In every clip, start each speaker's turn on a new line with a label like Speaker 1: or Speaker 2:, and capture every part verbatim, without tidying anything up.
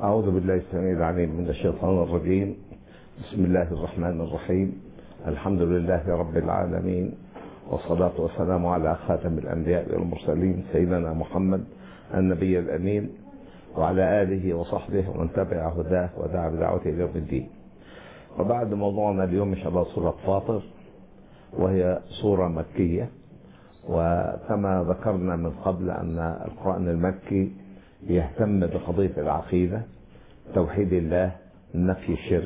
Speaker 1: أعوذ بالله السميع العليم من الشيطان الرجيم. بسم الله الرحمن الرحيم. الحمد لله رب العالمين، والصلاة والسلام على خاتم الأنبياء والمرسلين سيدنا محمد النبي الأمين، وعلى آله وصحبه ومن تبع هداه ودعا بدعوته إلى يوم الدين. وبعد موضوعنا اليوم إن شاء الله سورة فاطر، وهي سورة مكية، وكما ذكرنا من قبل أن القرآن المكي يهتم بقضية العقيدة، توحيد الله، نفي الشرك،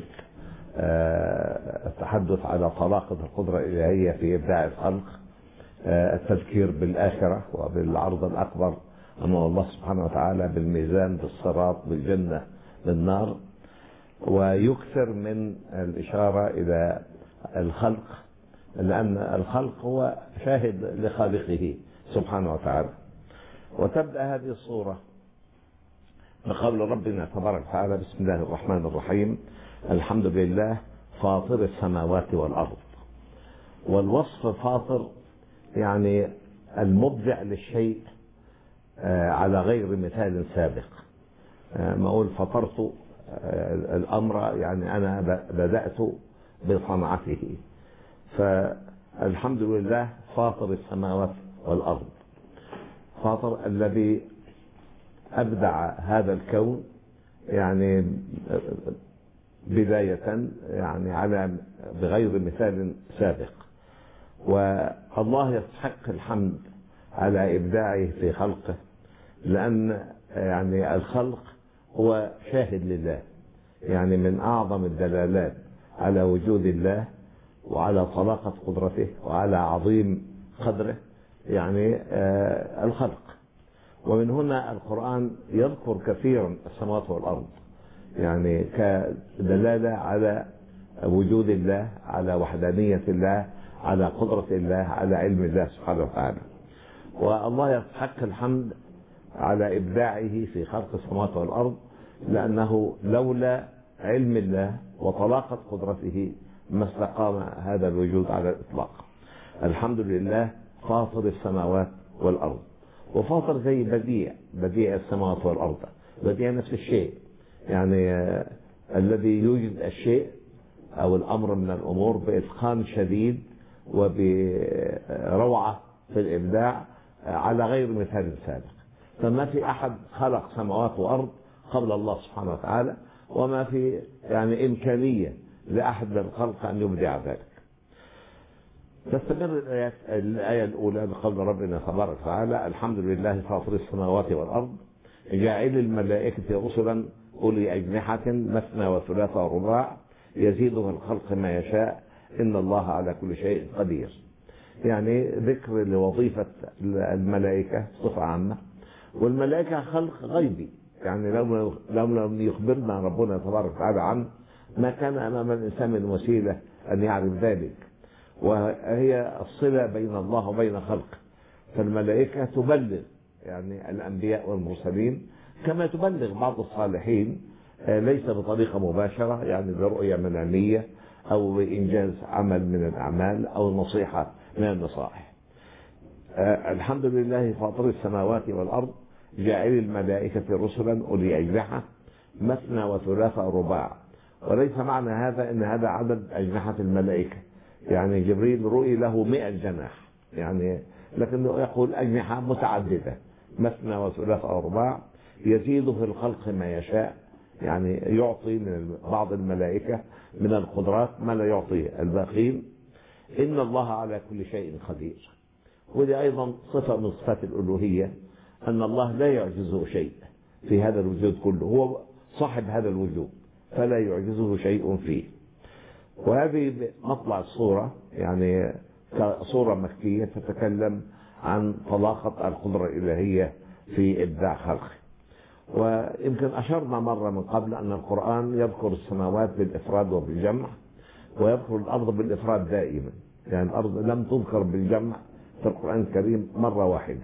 Speaker 1: التحدث على طلاقة القدرة الإلهية في إبداع الخلق، التذكير بالآخرة وبالعرض الأكبر أمام الله سبحانه وتعالى، بالميزان، بالصراط، بالجنة، بالنار، ويكثر من الإشارة إلى الخلق، لأن الخلق هو شاهد لخالقه سبحانه وتعالى. وتبدأ هذه الصورة بقول ربنا تبارك وتعالى: بسم الله الرحمن الرحيم، الحمد لله فاطر السماوات والأرض. والوصف فاطر يعني المبدع للشيء على غير مثال سابق. ما أقول فطرت الأمر يعني أنا بدأت بصنعته، فالحمد لله فاطر السماوات والأرض، فاطر الذي أبدع هذا الكون يعني بداية يعني على بغير مثال سابق. والله يستحق الحمد على إبداعه في خلقه، لأن يعني الخلق هو شاهد لله، يعني من أعظم الدلالات على وجود الله وعلى طلاقة قدرته وعلى عظيم قدره يعني آه الخلق. ومن هنا القرآن يذكر كثيرا السماوات والأرض، يعني كدلالة على وجود الله، على وحدانية الله، على قدرة الله، على علم الله سبحانه وتعالى. والله يستحق الحمد على إبداعه في خلق السماوات والأرض، لأنه لولا علم الله وطلاقة قدرته ما استقام هذا الوجود على الإطلاق. الحمد لله فاطر السماوات والأرض. وفاطر زي بديع، بديع السماوات والأرض، بديع نفس الشيء، يعني آه الذي يوجد الشيء أو الأمر من الأمور بإتقان شديد وبروعة في الإبداع على غير مثال سابق. فما في أحد خلق سماوات وأرض قبل الله سبحانه وتعالى، وما في يعني إمكانية لأحد من الخلق أن يبدع ذلك. تستمر الآيات الآية الأولى بقول ربنا تبارك وتعالى: الحمد لله فاطر السماوات والأرض جاعل الملائكة رسلا أولي أجنحة مثنى وثلاث ورباع يزيد في الخلق ما يشاء إن الله على كل شيء قدير. يعني ذكر لوظيفة الملائكة بصفة عامة، والملائكة خلق غيبي، يعني لو لم يخبرنا ربنا تبارك وتعالى عنه ما كان أمام الإنسان من وسيلة أن يعرف ذلك، وهي الصلة بين الله وبين خلقه. فالملائكة تبلغ يعني الأنبياء والمرسلين، كما تبلغ بعض الصالحين ليس بطريقة مباشرة، يعني برؤية منامية أو بإنجاز عمل من الأعمال أو نصيحة من النصائح. الحمد لله فاطر السماوات والأرض جاعل الملائكة رسلا أولي أجنحة مثنى وثلاث ورباع. وليس معنى هذا أن هذا عدد أجنحة الملائكة، يعني جبريل رؤي له مئة جناح، يعني لكنه يقول أجنحة متعددة مثنى وثلاث ورباع يزيد في الخلق ما يشاء، يعني يعطي من بعض الملائكة من القدرات ما لا يعطيه الباقين. إن الله على كل شيء قدير. ودي أيضا صفة من صفات الألوهية، أن الله لا يعجزه شيء في هذا الوجود كله، هو صاحب هذا الوجود فلا يعجزه شيء فيه. وهذه مطلع الصورة، يعني كصورة مكية تتكلم عن طلاقة القدرة الإلهية في إبداع خلقه. ويمكن أشرنا مرة من قبل أن القرآن يذكر السماوات بالإفراد وبالجمع، ويذكر الأرض بالإفراد دائما، يعني الأرض لم تذكر بالجمع في القرآن الكريم مرة واحدة.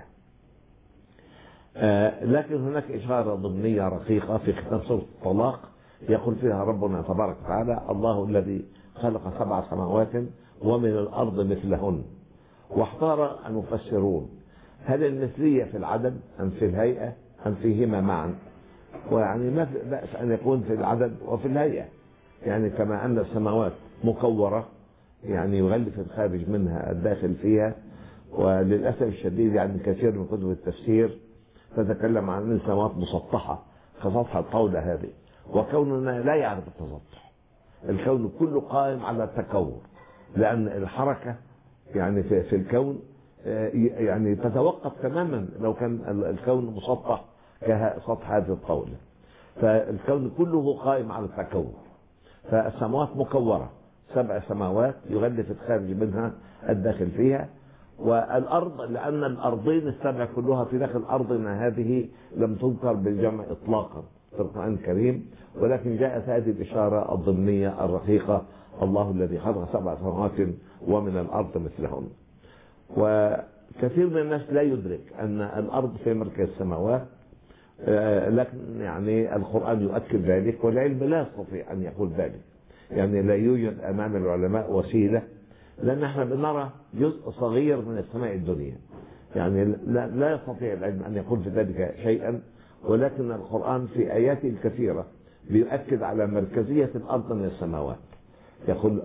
Speaker 1: آه لكن هناك إشارة ضمنية رقيقة في ختام سورة الطلاق يقول فيها ربنا تبارك وتعالى: الله الذي خلق سبع سماوات ومن الأرض مثلهن. واحتار المفسرون هل المثلية في العدد أم في الهيئة أم فيهما معا؟ ويعني ما في بأس أن يكون في العدد وفي الهيئة، يعني كما أن السماوات مكورة يعني يغلف الخارج منها الداخل فيها. وللأسف الشديد يعني كثير من كتب التفسير تتكلم عن السماوات مسطحة كسطح الطاولة هذه، وكوننا لا يعرف التسطح، الكون كله قائم على التكور، لأن الحركة يعني في, في الكون يعني تتوقف تماما لو كان الكون مسطح كسطح هذه الطاولة. فالكون كله قائم على التكور، فالسماوات مكورة سبع سماوات يغلف الخارج منها الداخل فيها. والأرض لأن الأرضين السبع كلها في داخل أرضنا هذه لم تذكر بالجمع إطلاقا في القرآن الكريم، ولكن جاءت هذه الإشارة الضمنية الرقيقة: الله الذي خلق سبع سماوات ومن الأرض مثلهن. وكثير من الناس لا يدرك أن الأرض في مركز السماوات، لكن يعني القرآن يؤكد ذلك، والعلم لا يستطيع أن يقول ذلك. يعني لا يوجد أمام العلماء وسيلة، لأن احنا بنرى جزء صغير من السماء الدنيا، يعني لا, لا يستطيع العلم أن يقول في ذلك شيئا. ولكن القرآن في آياته الكثيرة بيؤكد على مركزية الأرض من السماوات. يقول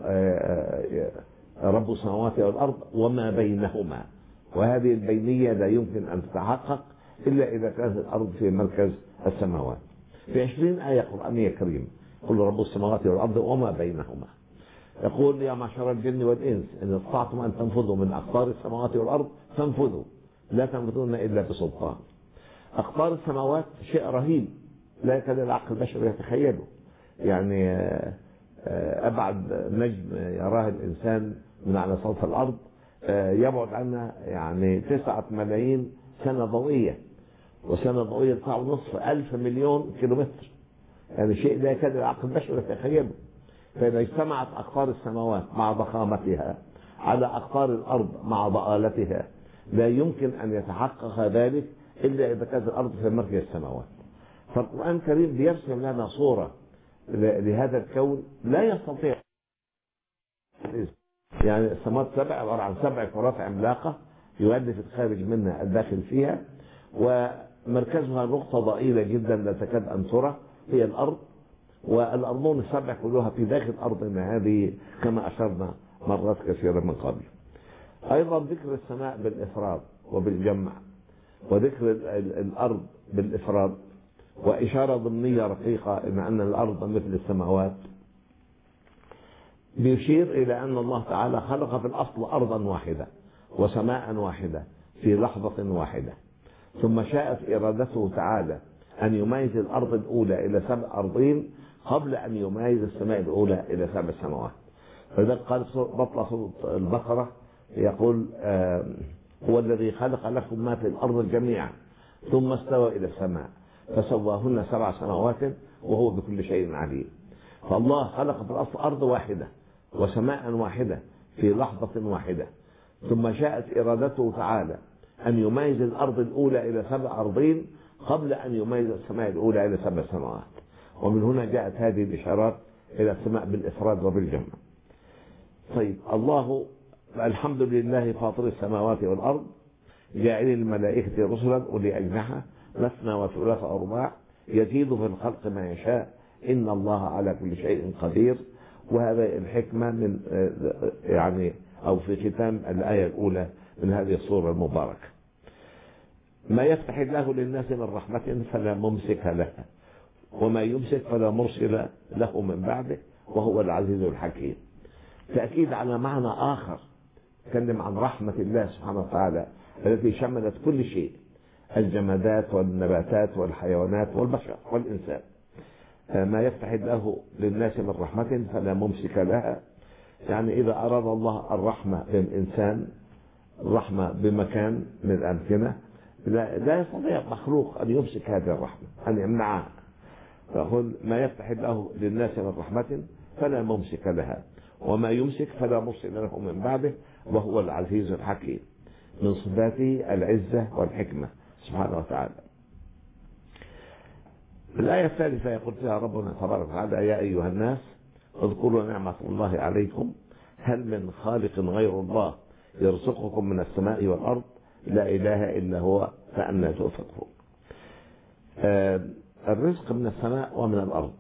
Speaker 1: رب السماوات والأرض وما بينهما، وهذه البينية لا يمكن أن تتحقق إلا إذا كانت الأرض في مركز السماوات. في عشرين آية قرآنية كريمة يقول رب السماوات والأرض وما بينهما. يقول يا معشر الجن والإنس إن استطعتم أن تنفذوا من أقطار السماوات والأرض فانفذوا لا تنفذون إلا بسلطان. أقطار السماوات شيء رهيب لا يكاد العقل البشري يتخيله. يعني أبعد نجم يراه الإنسان من على سطح الأرض يبعد عنها يعني تسعة ملايين سنة ضوئية، وسنة ضوئية تسعة ونصف ألف مليون كيلومتر، يعني شيء لا يكاد العقل البشري يتخيله. فإذا اجتمعت أقطار السماوات مع ضخامتها على أقطار الأرض مع ضآلتها لا يمكن أن يتحقق ذلك إلا إذا كانت الأرض في مركز السماوات. فالقرآن الكريم بيرسم لنا صورة لهذا الكون لا يستطيع. يعني السماوات سبع عبارة عن سبع كرات عملاقة يغلف الخارج منها الداخل فيها، ومركزها نقطة ضئيلة جدا لا تكاد أن ترى هي الأرض، والأرضون السبع كلها في داخل أرضنا هذه كما أشرنا مرات كثيرة من قبل. أيضا ذكر السماء بالإفراد وبالجمع، وذكر الأرض بالإفراد، وإشارة ضمنية رقيقة إن أن الأرض مثل السماوات، بيشير إلى أن الله تعالى خلق في الأصل أرضا واحدة وسماء واحدة في لحظة واحدة، ثم شاءت إرادته تعالى أن يميز الأرض الأولى إلى سبع أرضين قبل أن يميز السماء الأولى إلى سبع سماوات. فذلك قال بطل سورة البقرة يقول آه هو الذي خلق لكم ما في الأرض جميعا ثم استوى إلى السماء فسواهن سبع سماوات وهو بكل شيء عليم. فالله خلق في الأصل أرض واحدة وسماء واحدة في لحظة واحدة، ثم شاءت إرادته تعالى أن يميز الأرض الأولى إلى سبع أرضين قبل أن يميز السماء الأولى إلى سبع سماوات. ومن هنا جاءت هذه الإشارات إلى السماء بالإفراد وبالجمع. طيب، الله الحمد لله فاطر السماوات والأرض جاعل الملائكة رسلا أولي أجنحة مثنى وثلاث ورباع يزيد في الخلق ما يشاء إن الله على كل شيء قدير. وهذا الحكمة من يعني أو في ختام الآية الأولى من هذه السورة المباركة. ما يفتح الله للناس من رحمة فلا ممسك لها وما يمسك فلا مرسل له من بعده وهو العزيز الحكيم. تأكيد على معنى آخر تكلم عن رحمة الله سبحانه وتعالى التي شملت كل شيء، الجمادات والنباتات والحيوانات والبشر والإنسان. ما يفتح الله للناس من رحمة فلا ممسك لها، يعني إذا أراد الله الرحمة للإنسان الرحمة بمكان من الأمكنة لا, لا يستطيع مخلوق أن يمسك هذه الرحمة أن يمنعها. فقل ما يفتح الله للناس من رحمة فلا ممسك لها وما يمسك فلا مرسل له من بعده وهو العزيز الحكيم. من صفاته العزة والحكمة سبحانه وتعالى. الآية الثالثة يقول فيها ربنا تبارك وتعالى يا أيها الناس اذكروا نعمة الله عليكم هل من خالق غير الله يرزقكم من السماء والأرض لا إله إلا هو فأنى تؤفكون. آه الرزق من السماء ومن الأرض.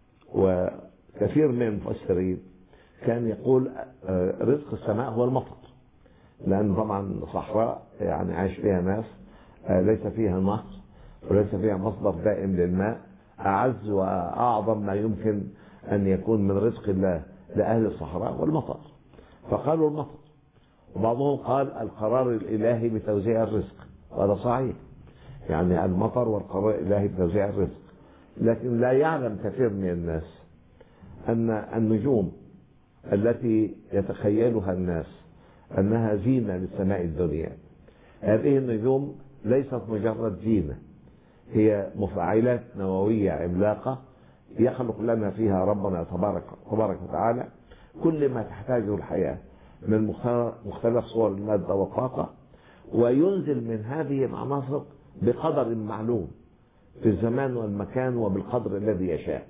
Speaker 1: وكثير من المفسرين كان يقول رزق السماء هو المطر، لأن طبعا صحراء يعني عايش فيها ناس ليس فيها نهر وليس فيها مصدر دائم للماء، أعز وأعظم ما يمكن أن يكون من رزق الله لأهل الصحراء والمطر، فقالوا المطر. وبعضهم قال القرار الإلهي بتوزيع الرزق، وهذا صحيح، يعني المطر والقرار الإلهي بتوزيع الرزق. لكن لا يعلم كثير من الناس أن النجوم التي يتخيلها الناس أنها زينة للسماء الدنيا، هذه النجوم ليست مجرد زينة، هي مفاعلات نووية عملاقة يخلق لنا فيها ربنا تبارك تبارك وتعالى كل ما تحتاجه الحياة من مختلف صور المادة والطاقة، وينزل من هذه العناصر بقدر معلوم في الزمان والمكان وبالقدر الذي يشاء.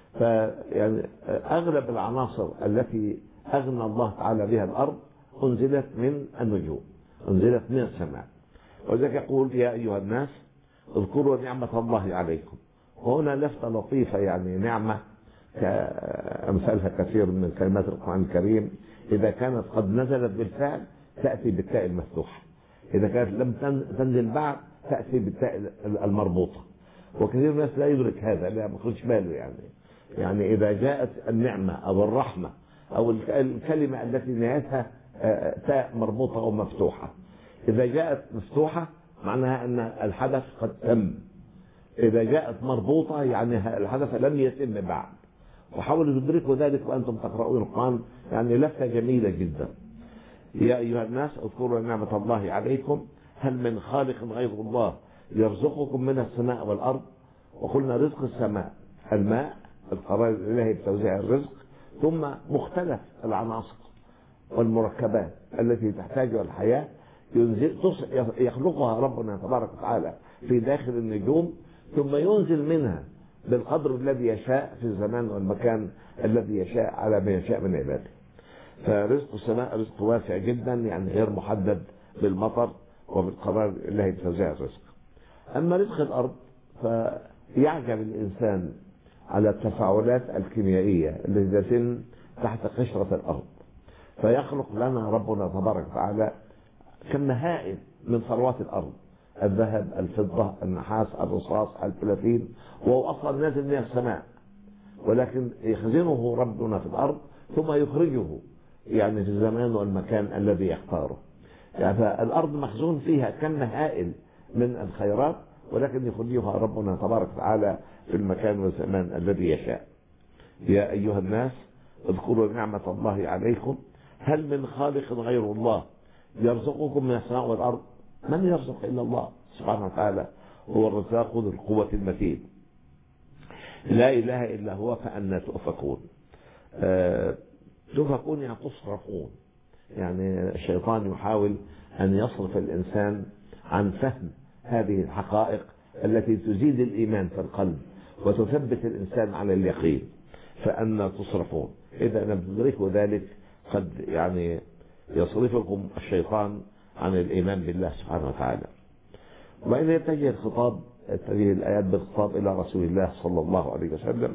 Speaker 1: فيعني أغلب العناصر التي أغنى الله تعالى بها الأرض أنزلت من النجوم، أنزلت من السماء. وذلك يقول يا أيها الناس اذكروا نعمة الله عليكم. وهنا لفتة لطيفة، يعني نعمة كأمثالها كثير من كلمات القرآن الكريم إذا كانت قد نزلت بالفعل تأتي بالتاء المفتوحة، إذا كانت لم تنزل بعد تأتي بالتاء المربوطة. وكثير من الناس لا يدرك هذا، لا ياخدش باله. يعني يعني إذا جاءت النعمة أو الرحمة أو الكلمة التي نهايتها تاء مربوطة أو مفتوحة، إذا جاءت مفتوحة معناها أن الحدث قد تم، إذا جاءت مربوطة يعني الحدث لم يتم بعد. وحاولوا تدركوا ذلك وأنتم تقرؤون القرآن، يعني لفتة جميلة جدا. يا أيها الناس اذكروا نعمة الله عليكم هل من خالق غير الله يرزقكم من السماء والأرض. وقلنا رزق السماء الماء، القرار الإلهي بتوزيع الرزق، ثم مختلف العناصر والمركبات التي تحتاجها الحياة يخلقها ربنا تبارك وتعالى في داخل النجوم، ثم ينزل منها بالقدر الذي يشاء في الزمان والمكان الذي يشاء على ما يشاء من عباده. فرزق السماء رزق واسع جدا، يعني غير محدد بالمطر وبالقرار الذي بتوزيع الرزق. أما رزق الأرض فيعجب الإنسان على التفاعلات الكيميائية التي تتم تحت قشرة الأرض، فيخلق لنا ربنا تبارك وتعالى كم هائل من ثروات الأرض، الذهب، الفضة، النحاس، الرصاص، البلاتين، وهو أصلا نازل من السماء، ولكن يخزنه ربنا في الأرض ثم يخرجه يعني في الزمان والمكان الذي يختاره. يعني الأرض مخزون فيها كم هائل من الخيرات، ولكن يخرجها ربنا تبارك وتعالى في المكان والزمان الذي يشاء. يا أيها الناس اذكروا نعمة الله عليكم هل من خالق غير الله يرزقكم من السماء والأرض. من يرزق إلا الله سبحانه وتعالى، هو الرزاق ذو القوة المتين، لا إله إلا هو فأنا تؤفكون. أه تؤفكون يعني تصرفون، يعني الشيطان يحاول أن يصرف الإنسان عن فهم هذه الحقائق التي تزيد الإيمان في القلب وتثبت الإنسان على اليقين. فأنا تصرفون، إذا لم تدركوا ذلك قد يعني يصرفكم الشيطان عن الإيمان بالله سبحانه وتعالى. وإذا يتجه الخطاب تجه الآيات بالخطاب إلى رسول الله صلى الله عليه وسلم،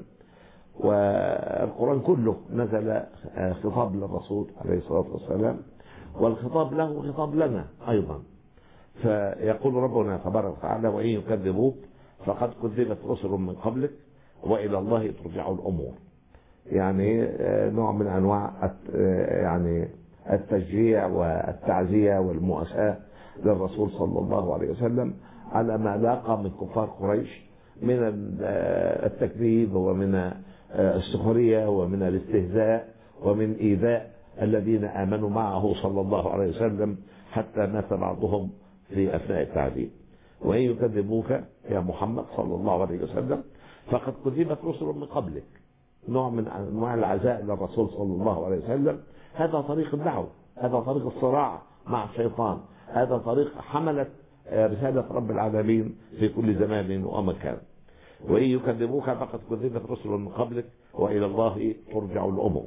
Speaker 1: والقرآن كله نزل خطاب للرسول عليه الصلاة والسلام، والخطاب له خطاب لنا أيضا. فيقول ربنا تبارك وتعالى وإن يكذبوك فقد كذبت رسل من قبلك وإلى الله ترجع الأمور. يعني نوع من أنواع يعني التشجيع والتعزية والمؤاساة للرسول صلى الله عليه وسلم على ما لاقى من كفار قريش من التكذيب ومن السخرية ومن الاستهزاء ومن إيذاء الذين آمنوا معه صلى الله عليه وسلم حتى مات بعضهم في أثناء التعذيب. وإن يكذبوك يا محمد صلى الله عليه وسلم فقد كذبت رسل من قبلك، نوع من أنواع العزاء للرسول صلى الله عليه وسلم. هذا طريق الدعوة، هذا طريق الصراع مع الشيطان، هذا طريق حملة رسالة رب العالمين في كل زمان ومكان. وإن يكذبوك فقد كذبت رسل من قبلك وإلى الله ترجع الأمور.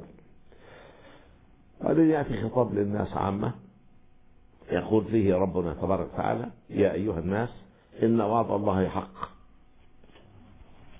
Speaker 1: هذا يأتي خطاب للناس عامة يقول فيه ربنا تبارك وتعالى يا أيها الناس إن وعد الله حق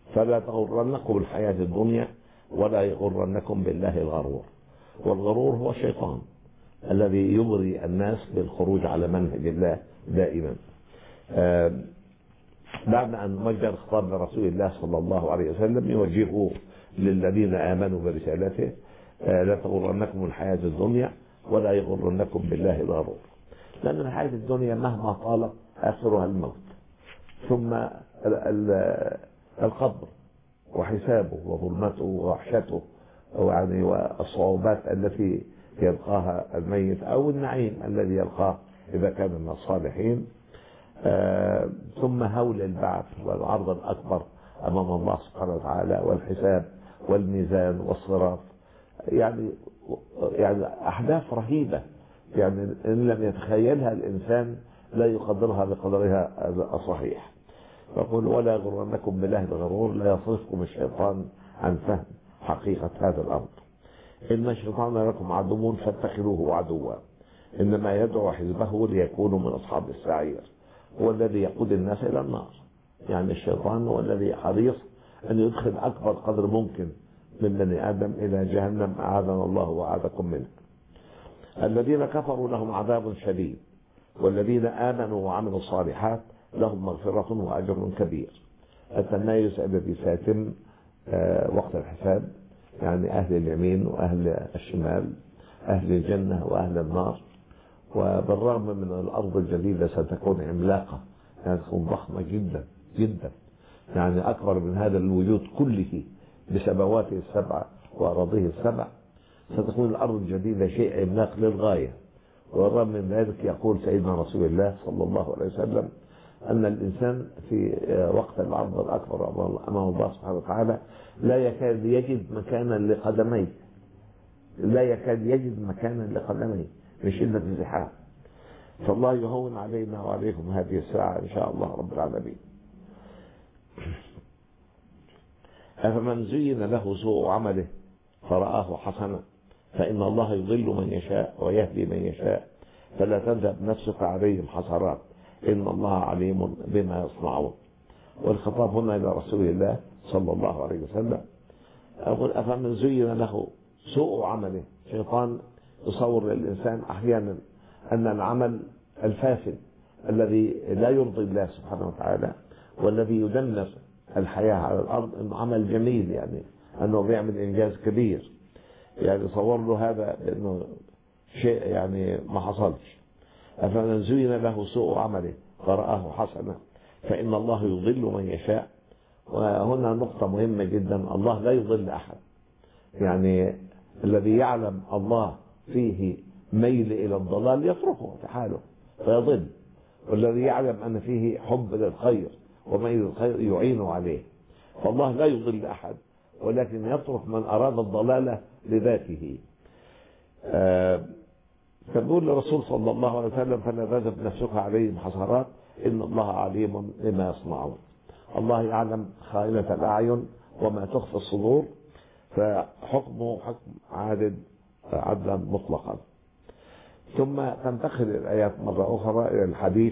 Speaker 1: فلا تغرنكم الحياة الدنيا ولا يغرنكم بالله الغرور. والغرور هو الشيطان الذي يغري الناس بالخروج على منهج الله دائما. آه بعد أن وجه الخطاب لرسول الله صلى الله عليه وسلم يوجهه للذين آمنوا برسالته: آه لا تغرنكم الحياة الدنيا ولا يغرنكم بالله الغرور. لأن الحياة الدنيا مهما طالت آخرها الموت، ثم القبر وحسابه وظلمته ووحشته يعني والصعوبات التي يلقاها الميت، أو النعيم الذي يلقاه إذا كان من الصالحين. آه ثم هول البعث والعرض الأكبر أمام الله سبحانه وتعالى، والحساب والميزان والصراط، يعني يعني أحداث رهيبة، يعني إن لم يتخيلها الإنسان لا يقدرها بقدرها الصحيح. فقل: ولا يغرنكم بالله الغرور، لا يصرفكم الشيطان عن فهم حقيقة هذا الأمر. إن الشيطان لكم عدو فاتخذوه عدوا، إنما يدعو حزبه ليكونوا من أصحاب السعير، هو الذي يقود الناس إلى النار. يعني الشيطان هو الذي حريص أن يدخل أكبر قدر ممكن من بني آدم إلى جهنم، أعاذنا الله وأعاذكم منه. الذين كفروا لهم عذاب شديد، والذين آمنوا وعملوا الصالحات لهم مغفرة وأجر كبير. التمايز الذي سيتم وقت الحساب، يعني أهل اليمين وأهل الشمال، أهل الجنة وأهل النار. وبالرغم من الأرض الجديدة ستكون عملاقة، يعني تكون ضخمة جدا جدا، يعني أكبر من هذا الوجود كله بسماواته السبع وأراضيه السبع. ستكون الأرض الجديدة شيء عملاق للغاية. والرغم من ذلك يقول سيدنا رسول الله صلى الله عليه وسلم أن الإنسان في وقت العرض الأكبر أمام الله سبحانه وتعالى لا يكاد يجد مكانا لقدميه، لا يكاد يجد مكانا لقدميه من شدة الزحام. فالله يهون علينا وعليكم هذه الساعة إن شاء الله رب العالمين. أفمن زين له سوء عمله فرآه حسنا فإن الله يضل من يشاء ويهدي من يشاء فلا تذهب نفسك عليهم حسرات إن الله عليم بما يصنعون. والخطاب هنا إلى رسول الله صلى الله عليه وسلم. أقول: أفمن زين له سوء عمله. شيطان يصور للإنسان أحيانا أن العمل الفاسد الذي لا يرضي الله سبحانه وتعالى والذي يدمر الحياة على الأرض إنه عمل جميل، يعني أنه بيعمل إنجاز كبير، يعني صور له هذا إنه شيء يعني ما حصلش. أفمن زين له سوء عمله فرآه حسنا فإن الله يضل من يشاء. وهنا نقطة مهمة جدا: الله لا يضل أحد. يعني الذي يعلم الله فيه ميل إلى الضلال يتركه في حاله فيضل، والذي يعلم أن فيه حب للخير وميل للخير يعينه عليه. فالله لا يضل أحد، ولكن يترك من أراد الضلالة لذاته. آه فنقول للرسول صلى الله عليه وسلم: فلا تذهب نفسك عليهم حسرات إن الله عليم بما يصنعون. الله يعلم خائنة الأعين وما تخفي الصدور، فحكمه حكم عادل عدلا مطلقا. ثم تنتقل الآيات مرة أخرى إلى الحديث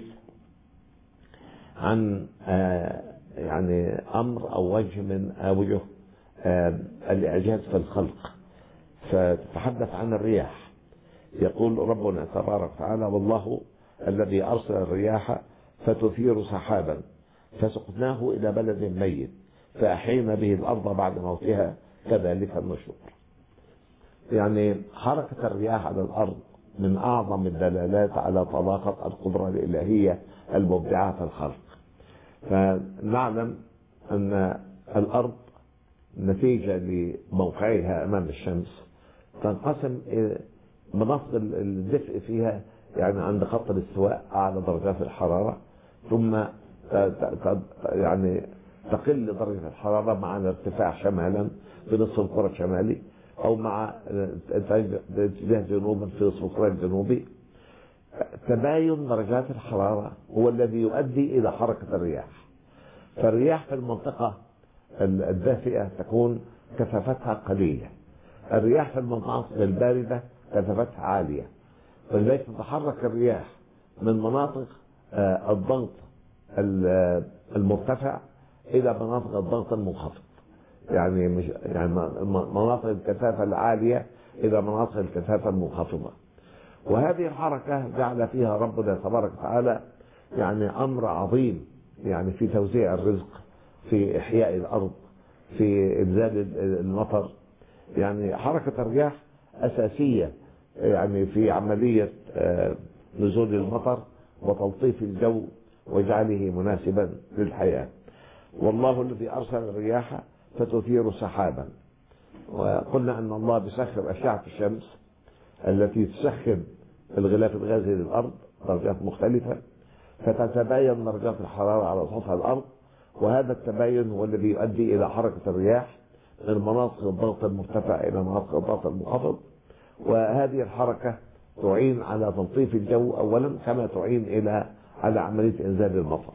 Speaker 1: عن آه يعني أمر أو وجه من أوجه آه الإعجاز في الخلق، فتتحدث عن الرياح. يقول ربنا تبارك وتعالى: والله الذي أرسل الرياح فتثير سحابا فسقناه إلى بلد ميت فأحيينا به الأرض بعد موتها كذلك النشور. يعني حركة الرياح على الأرض من أعظم الدلالات على طلاقة القدرة الإلهية المبدعة في الخلق. فنعلم أن الأرض نتيجة لموقعها أمام الشمس تنقسم مناطق الدفء فيها، يعني عند خط الاستواء أعلى درجات الحرارة، ثم يعني تقل درجة الحرارة مع الارتفاع شمالا في نصف الكرة الشمالي، أو مع اتجاه جنوبا في نصف الكرة الجنوبي. تباين درجات الحرارة هو الذي يؤدي إلى حركة الرياح. فالرياح في المنطقة الدافئة تكون كثافتها قليلة، الرياح في المناطق الباردة كثافتها عالية، ولذلك تتحرك الرياح من مناطق الضغط المرتفع إلى مناطق الضغط المنخفض، يعني مش يعني مناطق الكثافة العالية إلى مناطق الكثافة المنخفضة. وهذه الحركة جعل فيها ربنا تبارك وتعالى يعني أمر عظيم، يعني في توزيع الرزق، في إحياء الأرض، في إنزال المطر. يعني حركة الرياح أساسية يعني في عملية نزول المطر وتلطيف الجو وجعله مناسبا للحياة. والله الذي أرسل الرياح فتثير سحابا. وقلنا أن الله بيسخر أشعة الشمس التي تسخن الغلاف الغازي للأرض درجات مختلفة، فتتباين درجات الحرارة على سطح الأرض، وهذا التباين هو الذي يؤدي إلى حركة الرياح من مناطق الضغط المرتفع إلى مناطق الضغط المنخفض. وهذه الحركة تعين على تلطيف الجو أولا، كما تعين إلى على عملية إنزال المطر.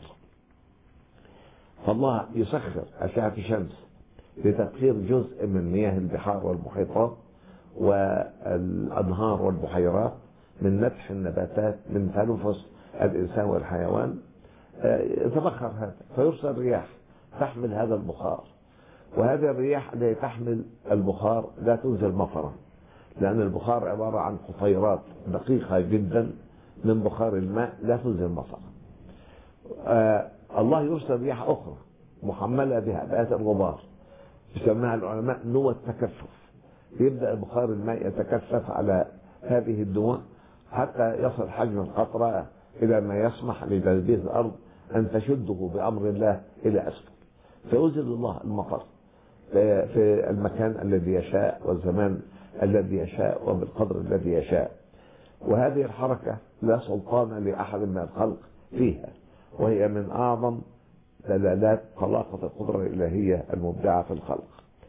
Speaker 1: فالله يسخر أشعة الشمس لتبخير جزء من مياه البحار والمحيطات والأنهار والبحيرات، من نتح النباتات، من تنفس الإنسان والحيوان، يتبخر هذا فيرسل رياح تحمل هذا البخار. وهذه الرياح التي تحمل البخار لا تنزل مطرا، لأن البخار عبارة عن قطيرات دقيقة جدا من بخار الماء لا تنزل مطرا. آه الله يرسل رياح أخرى محملة بهبات الغبار، يسميها العلماء نوى التكثف. يبدأ بخار الماء يتكثف على هذه الدول حتى يصل حجم القطرة إلى ما يسمح لتلبيس الأرض أن تشده بأمر الله إلى أسفل، فينزل الله المطر في المكان الذي يشاء والزمان الذي يشاء وبالقدر الذي يشاء. وهذه الحركة لا سلطان لأحد من الخلق فيها، وهي من أعظم دلالات طلاقة القدرة الإلهية المبدعة في الخلق.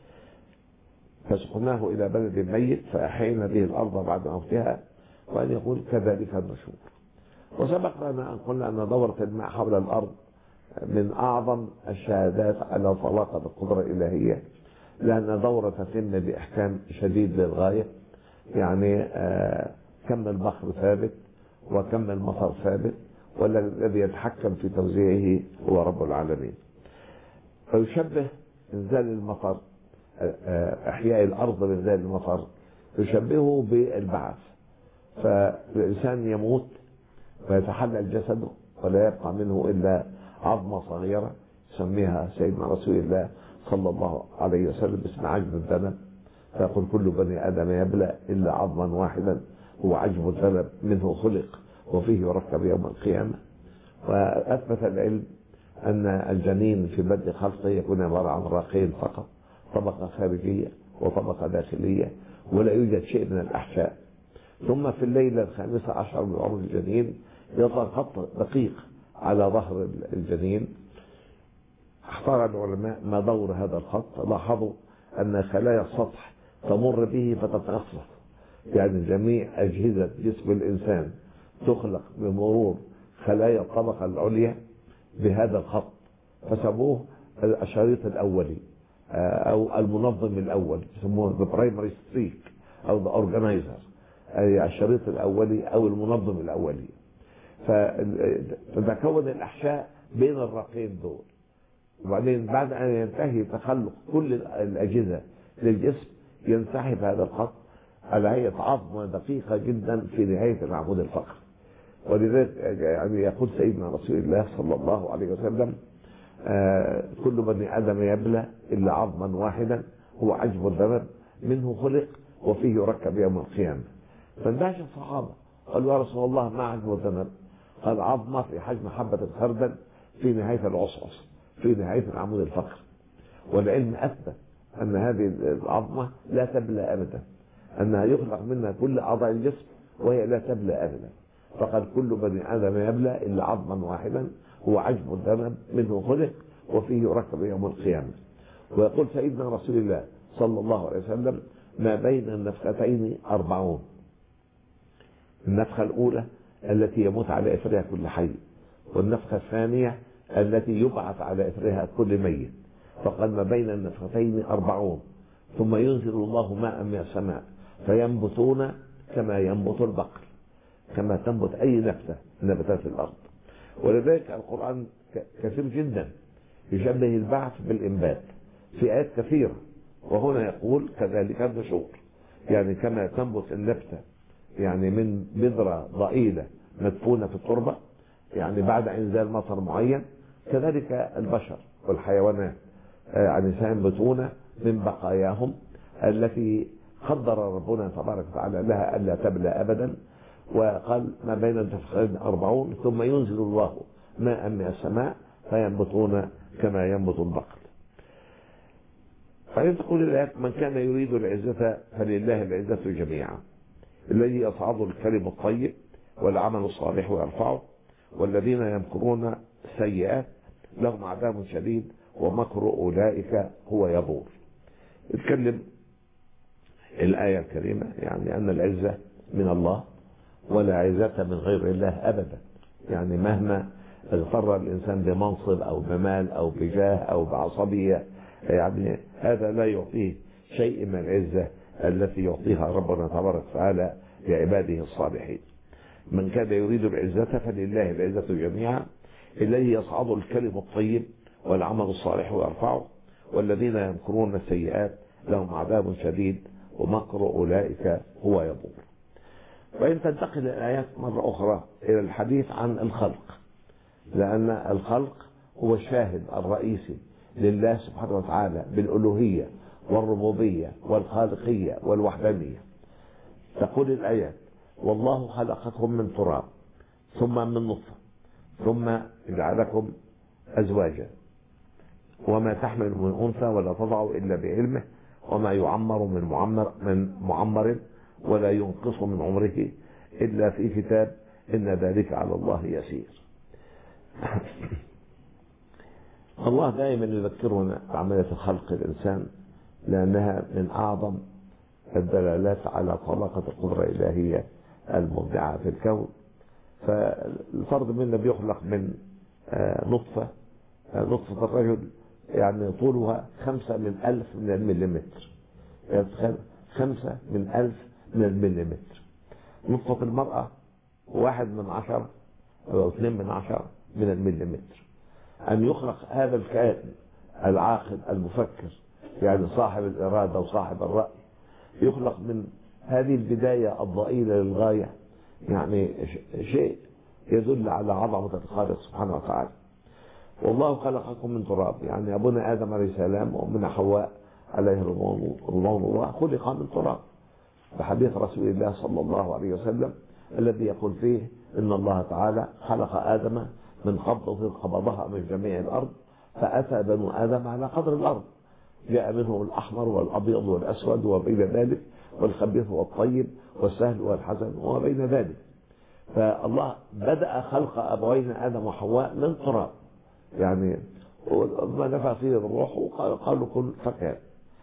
Speaker 1: فسقناه إلى بلد ميت فأحيينا به الأرض بعد موتها، وأن يقول كذلك النشور. وسبق لنا أن قلنا أن دورة الماء حول الأرض من أعظم الشهادات على طلاقة القدرة الإلهية، لأن دورة تتم بإحكام شديد للغاية. يعني آه كم البحر ثابت وكم المطر ثابت، والذي يتحكم في توزيعه هو رب العالمين. فيشبه إنزال المطر، إحياء الأرض بإنزال المطر، يشبهه بالبعث. فالإنسان يموت ويتحلل جسده ولا يبقى منه إلا عظمة صغيرة يسميها سيدنا رسول الله صلى الله عليه وسلم باسم عجب الذنب، فيقول كل بني آدم يبلى إلا عظما واحدا هو عجب الذنب منه خلق وفيه يركب يوم القيامة. وأثبت العلم أن الجنين في بدء خلقه يكون عبارة عن راقين فقط، طبقة خارجية وطبقة داخلية، ولا يوجد شيء من الأحشاء. ثم في الليلة الخامسة عشر من عمر الجنين يظهر خط دقيق على ظهر الجنين. احتار العلماء ما دور هذا الخط، لاحظوا أن خلايا السطح تمر به فتتغصص، يعني جميع أجهزة جسم الإنسان تخلق بمرور خلايا الطبقة العليا بهذا الخط، فسموه الشريط الأولي أو المنظم الأول، يسموه the primary streak أو the organizer، أي الشريط الأولي أو المنظم الأولي. فتتكون الأحشاء بين الرقين دول، وبعدين بعد أن ينتهي تخلق كل الأجهزة للجسم ينسحب هذا الخط على هيئة عظمة دقيقة جدا في نهاية العمود الفقري. ولذلك يعني يقول سيدنا رسول الله صلى الله عليه وسلم آه كل بني آدم يبلى إلا عظما واحدا هو عجب الذنب منه خلق وفيه يركب يوم القيامة. فاندهش الصحابة قالوا يا رسول الله ما عجب الذنب؟ قال عظمة في حجم حبة الخردل في نهاية العصعص في نهاية العمود الفقري. والعلم أثبت أن هذه العظمة لا تبلى أبدا، أنها يخلق منها كل أعضاء الجسم وهي لا تبلى أبدا. فقال كل بني آدم يبلى إلا عظما واحدا هو عجب الذنب منه خلق وفيه يركب يوم القيامة. ويقول سيدنا رسول الله صلى الله عليه وسلم ما بين النفختين أربعون. النفخة الأولى التي يموت على إثرها كل حي، والنفخة الثانية التي يبعث على إثرها كل ميت. فقال ما بين النفختين أربعون، ثم ينزل الله ماء من السماء فينبتون كما ينبت البقر، كما تنبت أي نبتة من نباتات الأرض. ولذلك القرآن كثير جدا يشبه البعث بالإنبات في آيات كثيرة. وهنا يقول كذلك النشور، يعني كما تنبت النبتة يعني من بذرة ضئيلة مدفونة في التربة يعني بعد إنزال مطر معين، كذلك البشر والحيوانات يعني سينبتون من بقاياهم التي قدر ربنا تبارك وتعالى لها ألا تبلى أبدا. وقال ما بين النفخين أربعون ثم ينزل الله ماء من السماء فينبتون كما ينبت البقل. فإن تقول الآيات من كان يريد العزة فلله العزة جميعا الذي يصعد الكلم الطيب والعمل الصالح يرفعه والذين يمكرون السيئات لهم عذاب شديد ومكر أولئك هو يبور. اتكلم الآية الكريمة يعني أن العزة من الله ولا عزة من غير الله أبدا. يعني مهما اغتر الإنسان بمنصب أو بمال أو بجاه أو بعصبية يعني هذا لا يعطيه شيء من العزة التي يعطيها ربنا تبارك وتعالى لعباده الصالحين. من كان يريد العزة فلله العزة جميعا الذي يصعد الكلم الطيب والعمل الصالح يرفعه والذين يمكرون السيئات لهم عذاب شديد ومكر أولئك هو يبور. وإن تنتقل الآيات مرة أخرى إلى الحديث عن الخلق، لأن الخلق هو الشاهد الرئيسي لله سبحانه وتعالى بالألوهية والربوبية والخالقية والوحدانية. تقول الآيات والله خلقكم من تراب ثم من نطفة ثم جعلكم أزواجا وما تحمل من أنثى ولا تضع إلا بعلمه وما يعمر من معمر من معمر ولا ينقص من عمره إلا في كتاب إن ذلك على الله يسير. الله دائما يذكرنا بعملية الخلق الإنسان لأنها من أعظم الدلالات على طلاقة القدرة الإلهية المبدعة في الكون. فالفرد منا بيخلق من نطفة، نطفة الرجل يعني طولها خمسة من ألف من المليمتر، خمسة من ألف من المليمتر. نطفة المرأة واحد من عشر أو اثنين من عشر من المليمتر. أن يخلق هذا الكائن العاقل المفكر يعني صاحب الإرادة وصاحب الرأي يخلق من هذه البداية الضئيلة للغاية يعني شيء يدل على عظمة الخالق سبحانه وتعالى. والله خلقكم من تراب، يعني أبونا آدم عليه السلام وأمنا حواء عليه رضوان الله خلق من تراب، بحديث رسول الله صلى الله عليه وسلم الذي يقول فيه إن الله تعالى خلق آدم من قبضة قبضها من جميع الأرض فأتى بنو آدم على قدر الأرض، جاء منهم الأحمر والأبيض والأسود وبين ذلك والخبيث والطيب والسهل والحسن وبين ذلك. فالله بدأ خلق أبوينا آدم وحواء من تراب، يعني ما نفع فيه الروح وقالوا كن فكان.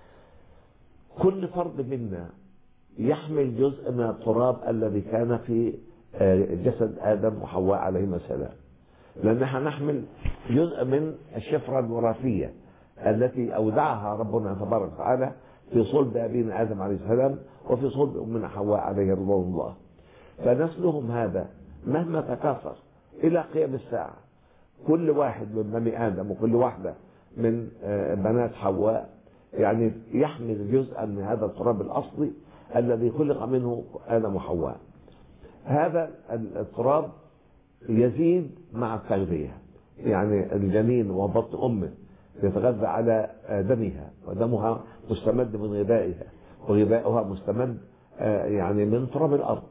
Speaker 1: كل فرد منا يحمل جزء من التراب الذي كان في جسد آدم وحواء عليهما السلام، لأننا نحمل جزء من الشفرة الوراثية التي أودعها ربنا تبارك وتعالى في صلب أبينا آدم عليه السلام وفي صلب أمنا حواء عليه رضوان الله. فنسلهم هذا مهما تكاثر إلى قيام الساعة كل واحد من بني آدم وكل واحدة من بنات حواء يعني يحمل جزءا من هذا التراب الأصلي الذي خلق منه آدم وحواء. هذا التراب يزيد مع التغذية، يعني الجنين وبطن أمه يتغذى على دمها ودمها مستمد من غذائها وغذائها مستمد يعني من تراب الأرض.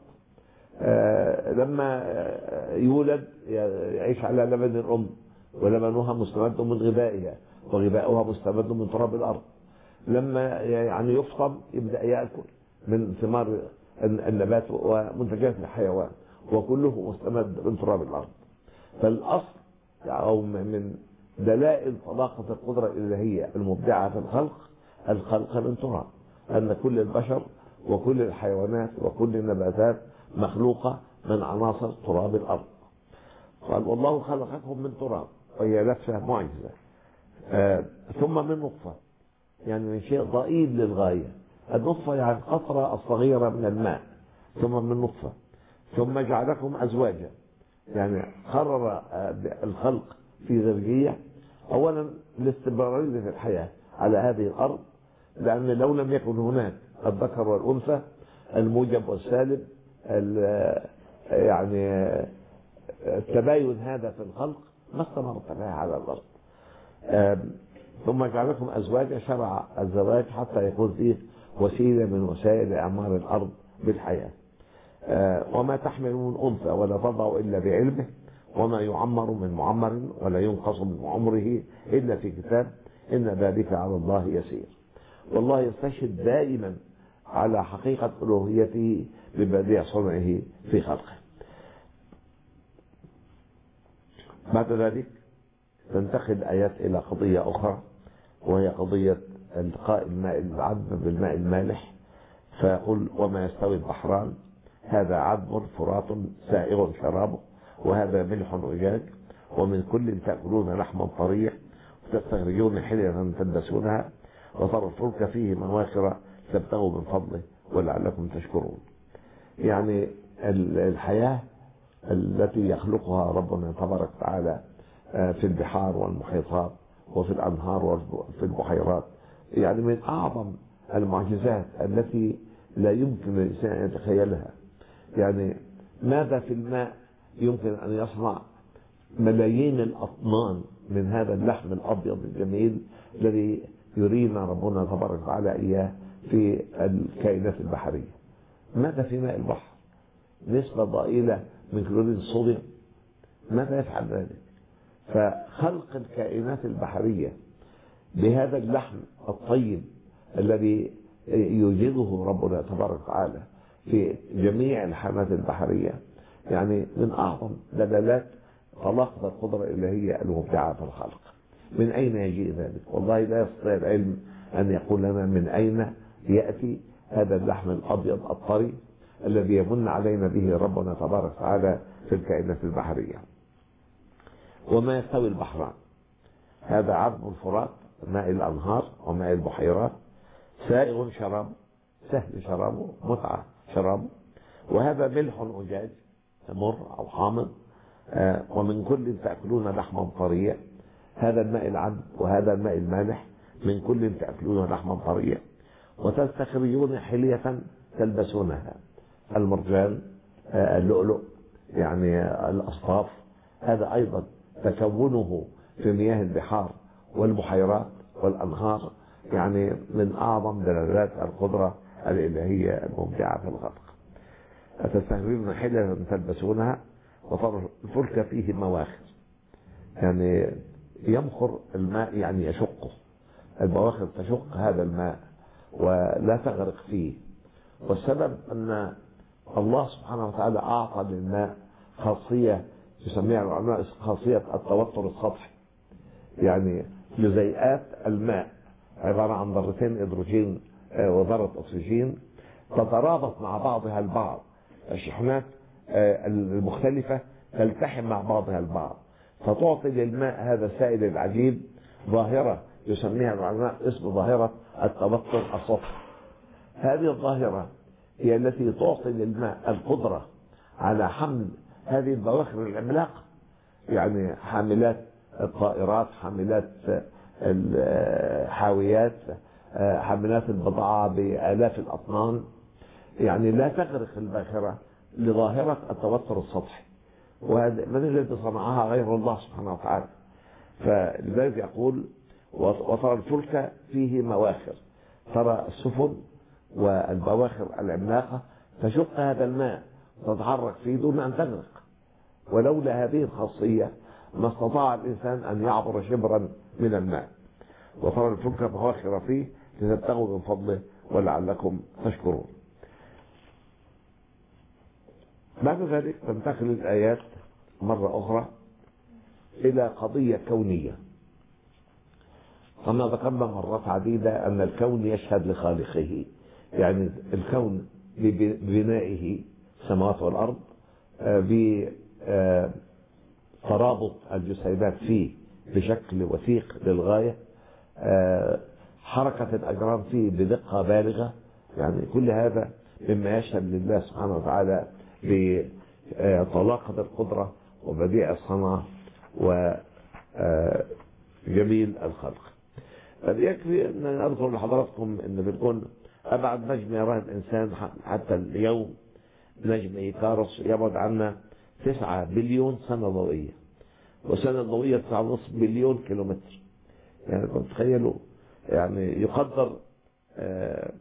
Speaker 1: لما يولد يعيش على لبن الأم ولبنها مستمد من غذائها وغذائها مستمد من تراب الأرض. لما يعني يفطم يبدأ يأكل من ثمار النبات ومنتجات الحيوان وكله مستمد من تراب الأرض. فالأصل أو من دلائل طلاقة القدرة الإلهية المبدعة في الخلق الخلق من تراب، أن كل البشر وكل الحيوانات وكل النباتات مخلوقة من عناصر تراب الأرض. قال والله خلقكم من تراب وهي لفة معجزة. آه ثم من نطفة، يعني من شيء ضئيل للغاية. النطفة يعني القطرة الصغيرة من الماء، ثم من نطفة ثم جعلكم أزواجا، يعني قرر الخلق في زوجية أولا الاستمرارية في الحياة على هذه الأرض، لأن لو لم يكن هناك الذكر والأنثى الموجب والسالب يعني التباين هذا في الخلق ما استمرت الحياة على الأرض. ثم جعلكم أزواجا، شرع الزواج حتى يكون فيه وسيلة من وسائل إعمار الأرض بالحياة. وما تحمل من أنثى ولا تضع إلا بعلمه، وما يعمر من معمر ولا ينقص من عمره إلا في كتاب، إن ذلك على الله يسير. والله يستشهد دائما على حقيقة ألوهيته ببديع صنعه في خلقه. بعد ذلك تنتقل الآيات إلى قضية أخرى، وهي قضية التقاء الماء العذب بالماء المالح، فيقول وما يستوي البحران هذا عذب فرات سائغ شرابه وهذا ملح أجاج ومن كل تأكلون لحما طريا وتستخرجون حلية تلبسونها وترى الفلك فيه مواخر تبتغوا من فضله ولعلكم تشكرون. يعني الحياة التي يخلقها ربنا تبارك وتعالى في البحار والمحيطات وفي الأنهار وفي البحيرات، يعني من أعظم المعجزات التي لا يمكن الإنسان أن يتخيلها. يعني ماذا في الماء يمكن أن يصنع ملايين الأطنان من هذا اللحم الأبيض الجميل الذي يرينا ربنا تبارك وتعالى إياه في الكائنات البحرية؟ ماذا في ماء البحر؟ نسبة ضئيلة من كلوريد الصوديوم، ماذا يفعل ذلك؟ فخلق الكائنات البحرية بهذا اللحم الطيب الذي يوجده ربنا تبارك وتعالى في جميع الحيوانات البحرية يعني من أعظم دلالات طلاقة القدرة الإلهية المبدعة في الخلق. من أين يجيء ذلك؟ والله لا يستطيع العلم أن يقول لنا من أين يأتي هذا اللحم الأبيض الطري الذي يمن علينا به ربنا تبارك وتعالى في الكائنات البحرية. وما يستوي البحران هذا عذب الفرات ماء الأنهار وماء البحيرات سائغ شرابه، سهل شرابه، متعة شرابه، وهذا ملح أجاج مر أو حامض، آه ومن كل تأكلون لحما طريا، هذا الماء العذب وهذا الماء المالح، من كل تأكلون لحما طريا وتستخرجون حلية تلبسونها، المرجان، آه اللؤلؤ، يعني الأصطاف، هذا أيضا تكونه في مياه البحار والبحيرات والأنهار، يعني من أعظم دلالات القدرة الإلهية المبدعة في الخلق. تستخرجون حلية تلبسونها وترى الفلك فيه مواخر، يعني يمخر الماء يعني يشقه، البواخر تشق هذا الماء ولا تغرق فيه. والسبب أن الله سبحانه وتعالى أعطى للماء خاصية يسميها العلماء خاصية التوتر السطحي. يعني جزيئات الماء عبارة عن ذرتين هيدروجين وذرة أكسجين تترابط مع بعضها البعض، الشحنات المختلفة تلتحم مع بعضها البعض فتعطي للماء هذا السائل العجيب ظاهرة يسميها العلماء اسم ظاهرة التوتر السطحي. هذه الظاهرة هي التي تعطي للماء القدرة على حمل هذه البواخر العملاقة، يعني حاملات الطائرات، حاملات الحاويات، حاملات البضاعة بآلاف الأطنان، يعني لا تغرق الباخرة لظاهرة التوتر السطحي. وهذا من الذي صنعها غير الله سبحانه وتعالى. فلذلك يقول وترى الفلك فيه مواخر، ترى السفن والبواخر العملاقة تشق هذا الماء تتحرك فيه دون أن تغرق، ولولا هذه الخاصية ما استطاع الإنسان أن يعبر شبرا من الماء. وترى الفلك مواخر فيه لتبتغوا من فضله ولعلكم تشكرون. بعد ذلك تنتقل الآيات مرة أخرى إلى قضية كونية. كما ذكرنا مرات عديدة أن الكون يشهد لخالقه، يعني الكون ببنائه السماوات والأرض، بترابط الجسيمات فيه بشكل وثيق للغاية، حركة الأجرام فيه بدقة بالغة، يعني كل هذا مما يشهد لله سبحانه وتعالى بطلاقة القدرة وبديع الصنعة جميل الخلق. فيكفي أن أذكر لحضراتكم أن في الكون أبعد نجم يراه الإنسان حتى اليوم نجم إيكاروس يبعد عنا تسعة بليون سنة ضوئية، وسنة ضوئية تسعة ونصف بليون كيلومتر. يعني تخيلوا، يعني يقدر آه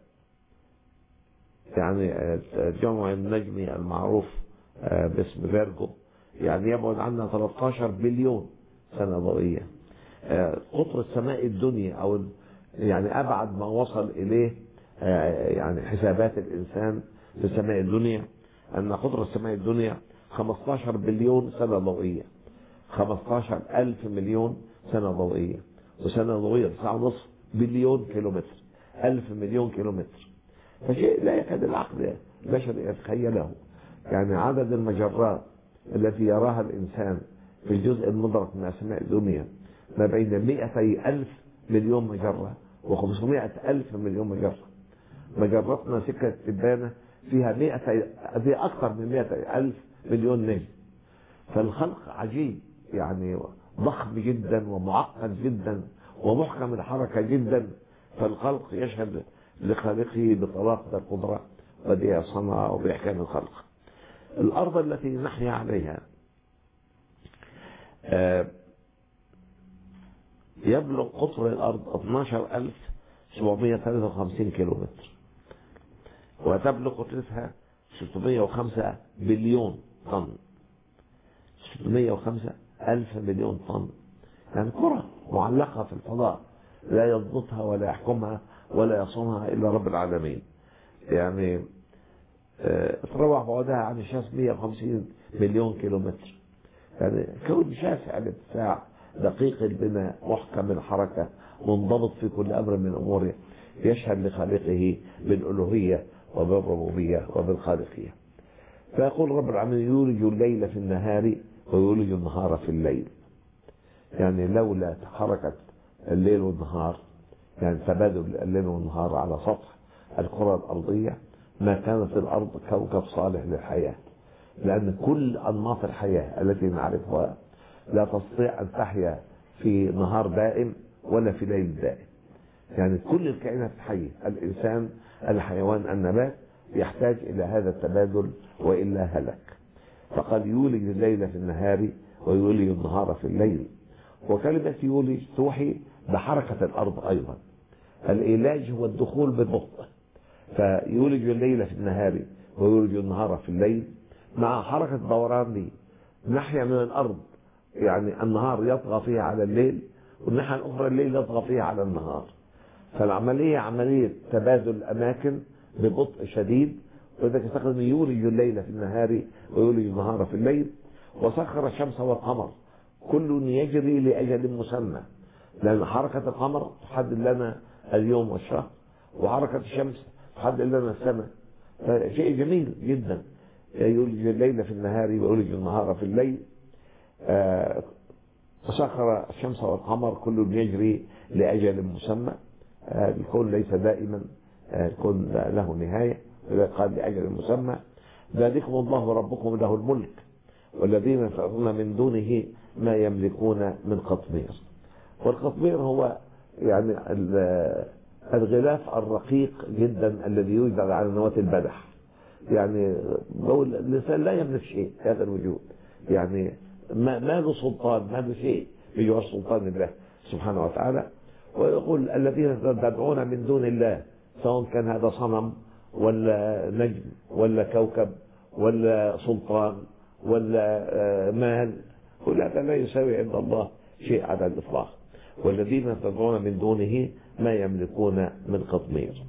Speaker 1: يعني الجمع النجمي المعروف آه باسم فيرجو يعني يبعد عنا ثلاثة عشر بليون سنة ضوئية. آه قطر السماء الدنيا أو يعني أبعد ما وصل إليه آه يعني حسابات الإنسان في السماء الدنيا أن قطر السماء الدنيا خمسة عشر بليون سنة ضوئية، خمسة عشر ألف مليون سنة ضوئية، وسنة ضوئية تسعة ونصف بليون كيلومتر، ألف مليون كيلومتر. فشيء لا يكاد العقل البشري يتخيله. يعني عدد المجرات التي يراها الإنسان في الجزء المدرك من السماء الدنيا ما بين مئتي ألف مليون مجرة وخمسمائة ألف مليون مجرة. مجرتنا سكة التبانة فيها مئتي في أكثر من مئتي ألف مليون نجم. فالخلق عجيب، يعني ضخم جدا ومعقد جدا ومحكم الحركة جدا. فالخلق يشهد لخالقه بطلاقة القدرة وبديع الصنع وبإحكام الخلق. الأرض التي نحيا عليها يبلغ قطر الأرض اثني عشر ألف وسبعمائة وثلاثة وخمسين كيلومتر، وتبلغ قطرتها ستمائة وخمسة بليون طن، ستمائة وخمسة ألف مليون طن. يعني كرة معلقة في الفضاء لا يضبطها ولا يحكمها ولا يصونها إلا رب العالمين. يعني تروح بعدها عن الشمس مئة وخمسين مليون كيلومتر. يعني كون شاسع الاتساع، دقيق البناء، محكم الحركة، منضبط في كل أمر من أموره، يشهد لخالقه بالألوهية وبالربوبية وبالخالقية. فيقول رب العالمين يولج الليل في النهار ويولج النهار في الليل. يعني لولا حركة الليل والنهار، يعني تبادل الليل والنهار على سطح الكرة الأرضية، ما كانت الأرض كوكب صالح للحياة. لأن كل أنماط الحياة التي نعرفها لا تستطيع أن تحيا في نهار دائم ولا في ليل دائم. يعني كل الكائنات الحية، الإنسان، الحيوان، النبات، يحتاج إلى هذا التبادل وإلا هلك. فقد يولج الليل في النهار ويولج النهار في الليل. وكلمة يولج توحي بحركة الأرض أيضا. الإيلاج هو الدخول بالبطء، فيولج الليل في النهار ويولج النهار في الليل مع حركة دوران لي ناحية من الأرض. يعني النهار يطغى فيها على الليل، والناحية الأخرى الليل يطغى فيها على النهار. فالعملية عملية تبادل أماكن ببطء شديد. وإذا استخدم يولج الليل في النهار ويولج النهار في الليل. وسخر الشمس والقمر كل يجري لأجل مسمى، لأن حركة القمر تحدد لنا اليوم والشهر، وحركة الشمس تحدد لنا السنة. فشيء جميل جدا. يولج الليل في النهار ويولج النهار في الليل. آه وسخر الشمس والقمر كل يجري لأجل مسمى. آه الكون ليس دائما، آه الكون له نهاية، إذا قال لأجل مسمى. ذلكم الله ربكم له الملك والذين يدعون من دونه ما يملكون من قطمير. والقطمير هو يعني الغلاف الرقيق جدا الذي يوجد على نواة البلح. يعني الإنسان لا يملك شيء هذا الوجود، يعني ما له سلطان، ما له شيء بجوار سلطان الله سبحانه وتعالى. ويقول الذين تدعون من دون الله، سواء كان هذا صنم ولا نجم ولا كوكب ولا سلطان ولا مال، كل هذا لا يساوي عند الله شيء على الإطلاق. والذين تدعون من دونه ما يملكون من قطمير.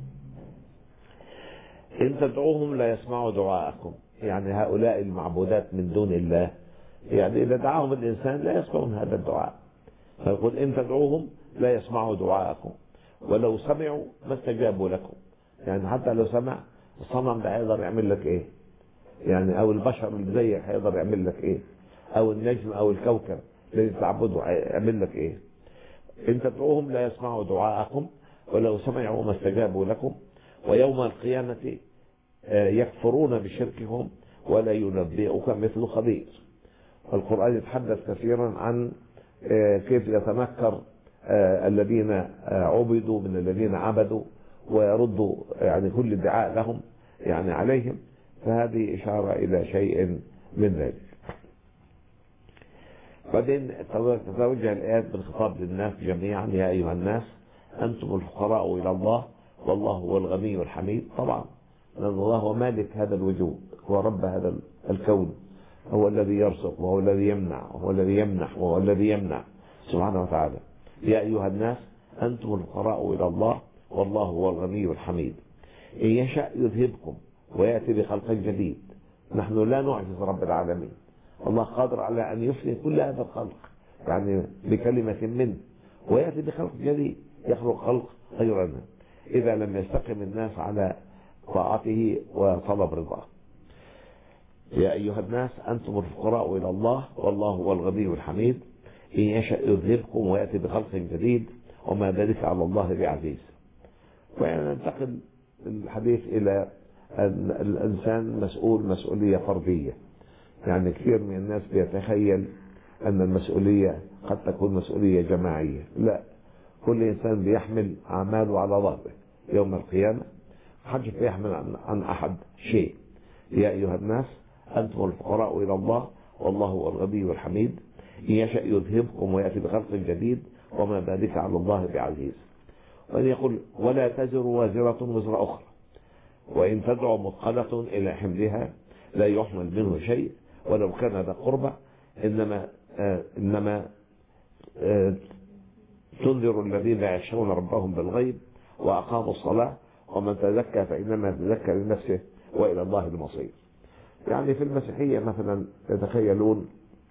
Speaker 1: إن تدعوهم لا يسمعوا دعاءكم. يعني هؤلاء المعبودات من دون الله، يعني إذا دعاهم الإنسان لا يسمعون هذا الدعاء. فيقول إن تدعوهم لا يسمعوا دعاءكم ولو سمعوا ما استجابوا لكم. يعني حتى لو سمع الصنم ده هيقدر يعمل لك إيه؟ يعني أو البشر اللي زيك هيقدر يعمل لك إيه؟ أو النجم أو الكوكب الذي تعبده هيعمل لك إيه؟ إن تدعوهم لا يسمعوا دعاءكم ولو سمعوا ما استجابوا لكم ويوم القيامة يكفرون بشركهم ولا ينبئك مثل خبير. القرآن يتحدث كثيرا عن كيف يتنكر آه الذين آه عبدوا من الذين عبدوا، ويردوا يعني كل ادعاء لهم يعني عليهم، فهذه إشارة إلى شيء من ذلك. بعدين تتوجه الآيات بالخطاب للناس جميعا: يا أيها الناس أنتم الفقراء إلى الله والله هو الغني الحميد. طبعا لأن الله هو مالك هذا الوجود، هو رب هذا الكون، هو الذي يرزق وهو الذي يمنع وهو الذي يمنح وهو الذي يمنع سبحانه وتعالى. يا أيها الناس أنتم الفقراء إلى الله والله هو الغني الحميد. إن يشاء يذهبكم ويأتي بخلق جديد. نحن لا نعجز رب العالمين، الله قادر على أن يفني كل هذا الخلق يعني بكلمة منه، ويأتي بخلق جديد يخلق خلق غيرنا إذا لم يستقم الناس على طاعته وطلب رضاه. يا أيها الناس أنتم الفقراء إلى الله والله هو الغني الحميد. إن يشاء يذهبكم ويأتي بخلق جديد وما ذلك على الله بعزيز. وننتقل الحديث إلى أن الإنسان مسؤول مسؤولية فردية. يعني كثير من الناس بيتخيل أن المسؤولية قد تكون مسؤولية جماعية. لا، كل إنسان بيحمل أعماله على ظهره يوم القيامة، محدش بيحمل عن, عن أحد شيء. يا أيها الناس أنتم الفقراء إلى الله والله هو الغني الحميد. إن يشاء يذهبكم ويأتي بخلق جديد وما ذلك على الله بعزيز. وأن يقول: ولا تزر وازرة وزر أخرى وإن تدعو مثقلة إلى حملها لا يحمل منه شيء ولو كان ذا قربى إنما آه إنما آه تنذر الذين يخشون ربهم بالغيب وأقاموا الصلاة ومن تزكى فإنما يتزكى لنفسه وإلى الله المصير. يعني في المسيحية مثلا يتخيلون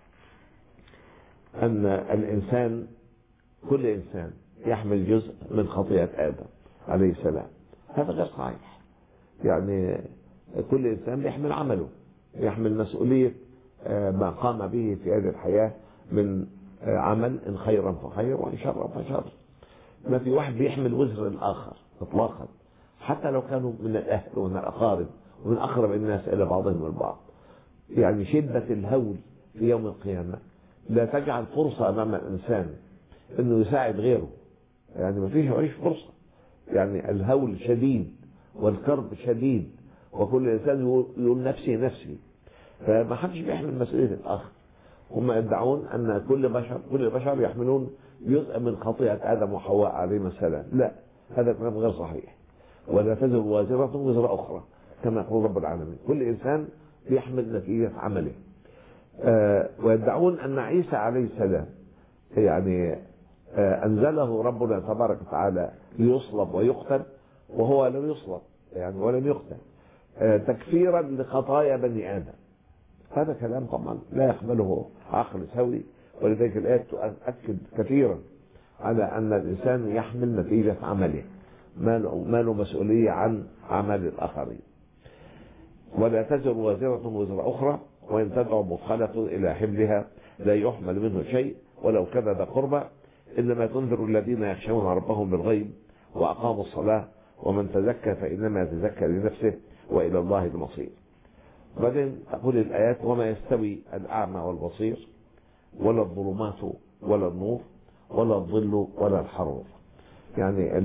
Speaker 1: أن الإنسان كل إنسان يحمل جزء من خطيئة آدم عليه السلام. هذا غير صحيح. يعني كل إنسان يحمل عمله، يحمل مسؤولية ما قام به في هذه الحياة من عمل، إن خيرا فخير وإن شرا فشر. ما في واحد بيحمل وزر الآخر إطلاقا، حتى لو كانوا من الأهل ومن الأقارب ومن أقرب الناس إلى بعضهم البعض. يعني شدة الهول في يوم القيامة لا تجعل فرصة أمام الإنسان إنه يساعد غيره. يعني ما فيش عيش فرصة. يعني الهول شديد والكرب شديد وكل إنسان يقول نفسي نفسي، فما حدش بيحمل مسؤولية الآخر. هم يدعون أن كل بشر كل البشر يحملون جزء من خطيئة آدم وحواء عليهما السلام. لا، هذا كلام غير صحيح. ولا تزر وازرة وزر أخرى كما يقول رب العالمين. كل إنسان يحمل نتيجة عمله. آه ويدعون أن عيسى عليه السلام يعني آه أنزله ربنا تبارك وتعالى ليصلب ويقتل وهو لم يصلب يعني ولم يقتل آه تكفيرا لخطايا بني آدم. هذا كلام طبعا لا يقبله عقل سوي. ولذلك الآية تؤكد كثيرا على أن الإنسان يحمل نتيجة عمله، ما له مسؤولية عن عمل الآخرين. ولا تزر وازرة وزر أخرى وإن تدعو مثقلة إلى حملها لا يحمل منه شيء ولو كان ذا قربى إنما تنذر الذين يخشون ربهم بالغيب وأقاموا الصلاة ومن تزكى فإنما يتزكى لنفسه وإلى الله المصير. بعدين تقول الآيات: وما يستوي الأعمى والبصير ولا الظلمات ولا النور ولا الظل ولا الحرور. يعني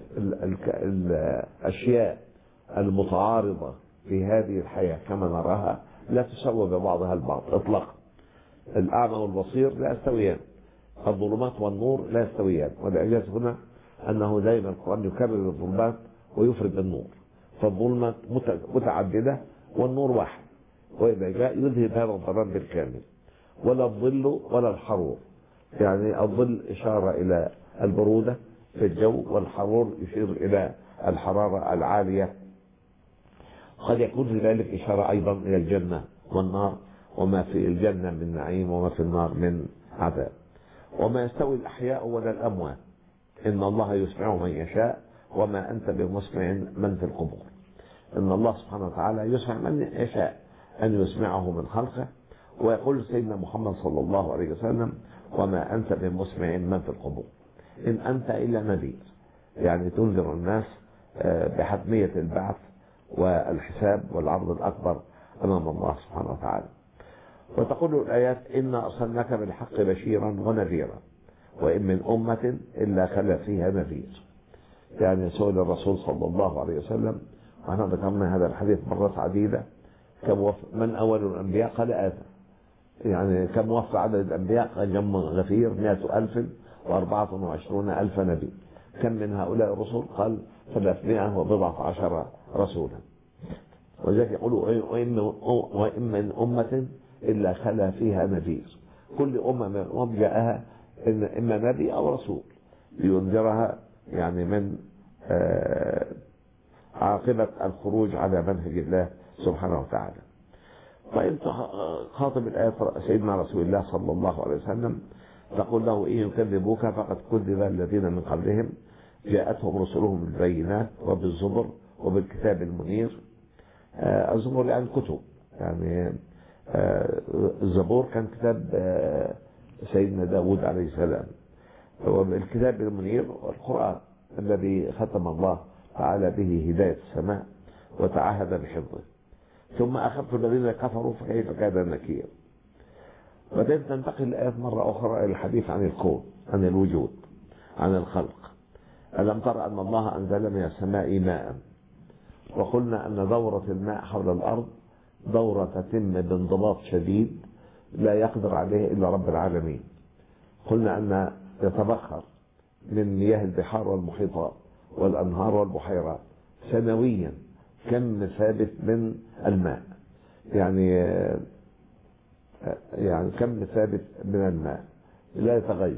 Speaker 1: الأشياء المتعارضة في هذه الحياة كما نراها لا تسوى ببعضها البعض إطلاقا. الأعمى والبصير لا يستويان، الظلمات والنور لا يستويان. والإعجاز هنا أنه دائما القرآن يكرر الظلمات ويفرد النور، فالظلمات متعددة والنور واحد، وإذا جاء يذهب هذا الضرر بالكامل. ولا الظل ولا الحرور، يعني الظل إشارة إلى البرودة في الجو والحرور يشير إلى الحرارة العالية. قد يكون في ذلك إشارة أيضا إلى الجنة والنار وما في الجنة من نعيم وما في النار من عذاب. وما يستوي الأحياء ولا الأموات إن الله يسمع من يشاء وما أنت بمسمع من في القبور. إن الله سبحانه وتعالى يسمع من يشاء أن يسمعه من خلقه. ويقول سيدنا محمد صلى الله عليه وسلم: وما أنت بمسمع من في القبور إن أنت إلا نذير. يعني تنذر الناس بحتمية البعث والحساب والعرض الأكبر أمام الله سبحانه وتعالى. وتقول الآيات: إنا أرسلناك بالحق بشيرا ونذيرا وإن من أمة إلا خلا فيها نذير. يعني سئل الرسول صلى الله عليه وسلم، وأنا ذكرنا هذا الحديث مرات عديدة، كم من أول الأنبياء؟ قال آدم. يعني كم وفى عدد الأنبياء؟ قال جم غفير مئة ألف وأربعة وعشرون ألف نبي. كم من هؤلاء الرسل؟ قال ثلاثمائة وبضعة عشر رسولا. وذلك يقولوا وإن من أمة إلا خلا فيها نذير. كل أمة من الأمم جاءها إما نبي أو رسول لينذرها يعني من عاقبة الخروج على منهج الله سبحانه وتعالى. فأنت خاطب الآية سيدنا رسول الله صلى الله عليه وسلم تقول له إن يكذبوك فقد كذب الذين من قبلهم جاءتهم رسلهم بالبينات وبالزبر وبالكتاب المنير. آه الزبر يعني كتب، يعني آه الزبور كان كتاب آه سيدنا داود عليه السلام، وبالكتاب المنير والقرآن الذي ختم الله تعالى به هداية السماء وتعهد بحفظه. ثم أخذت الذين كفروا فكيف كان نكير. بعدين تنتقل الآيات مرة أخرى إلى الحديث عن الكون، عن الوجود، عن الخلق. ألم تر أن الله أنزل من السماء ماء؟ وقلنا أن دورة الماء حول الأرض دورة تتم بانضباط شديد لا يقدر عليه إلا رب العالمين. قلنا أن يتبخر من مياه البحار والمحيطات والأنهار والبحيرات سنويا كم ثابت من الماء، يعني يعني كم ثابت من الماء لا يتغير.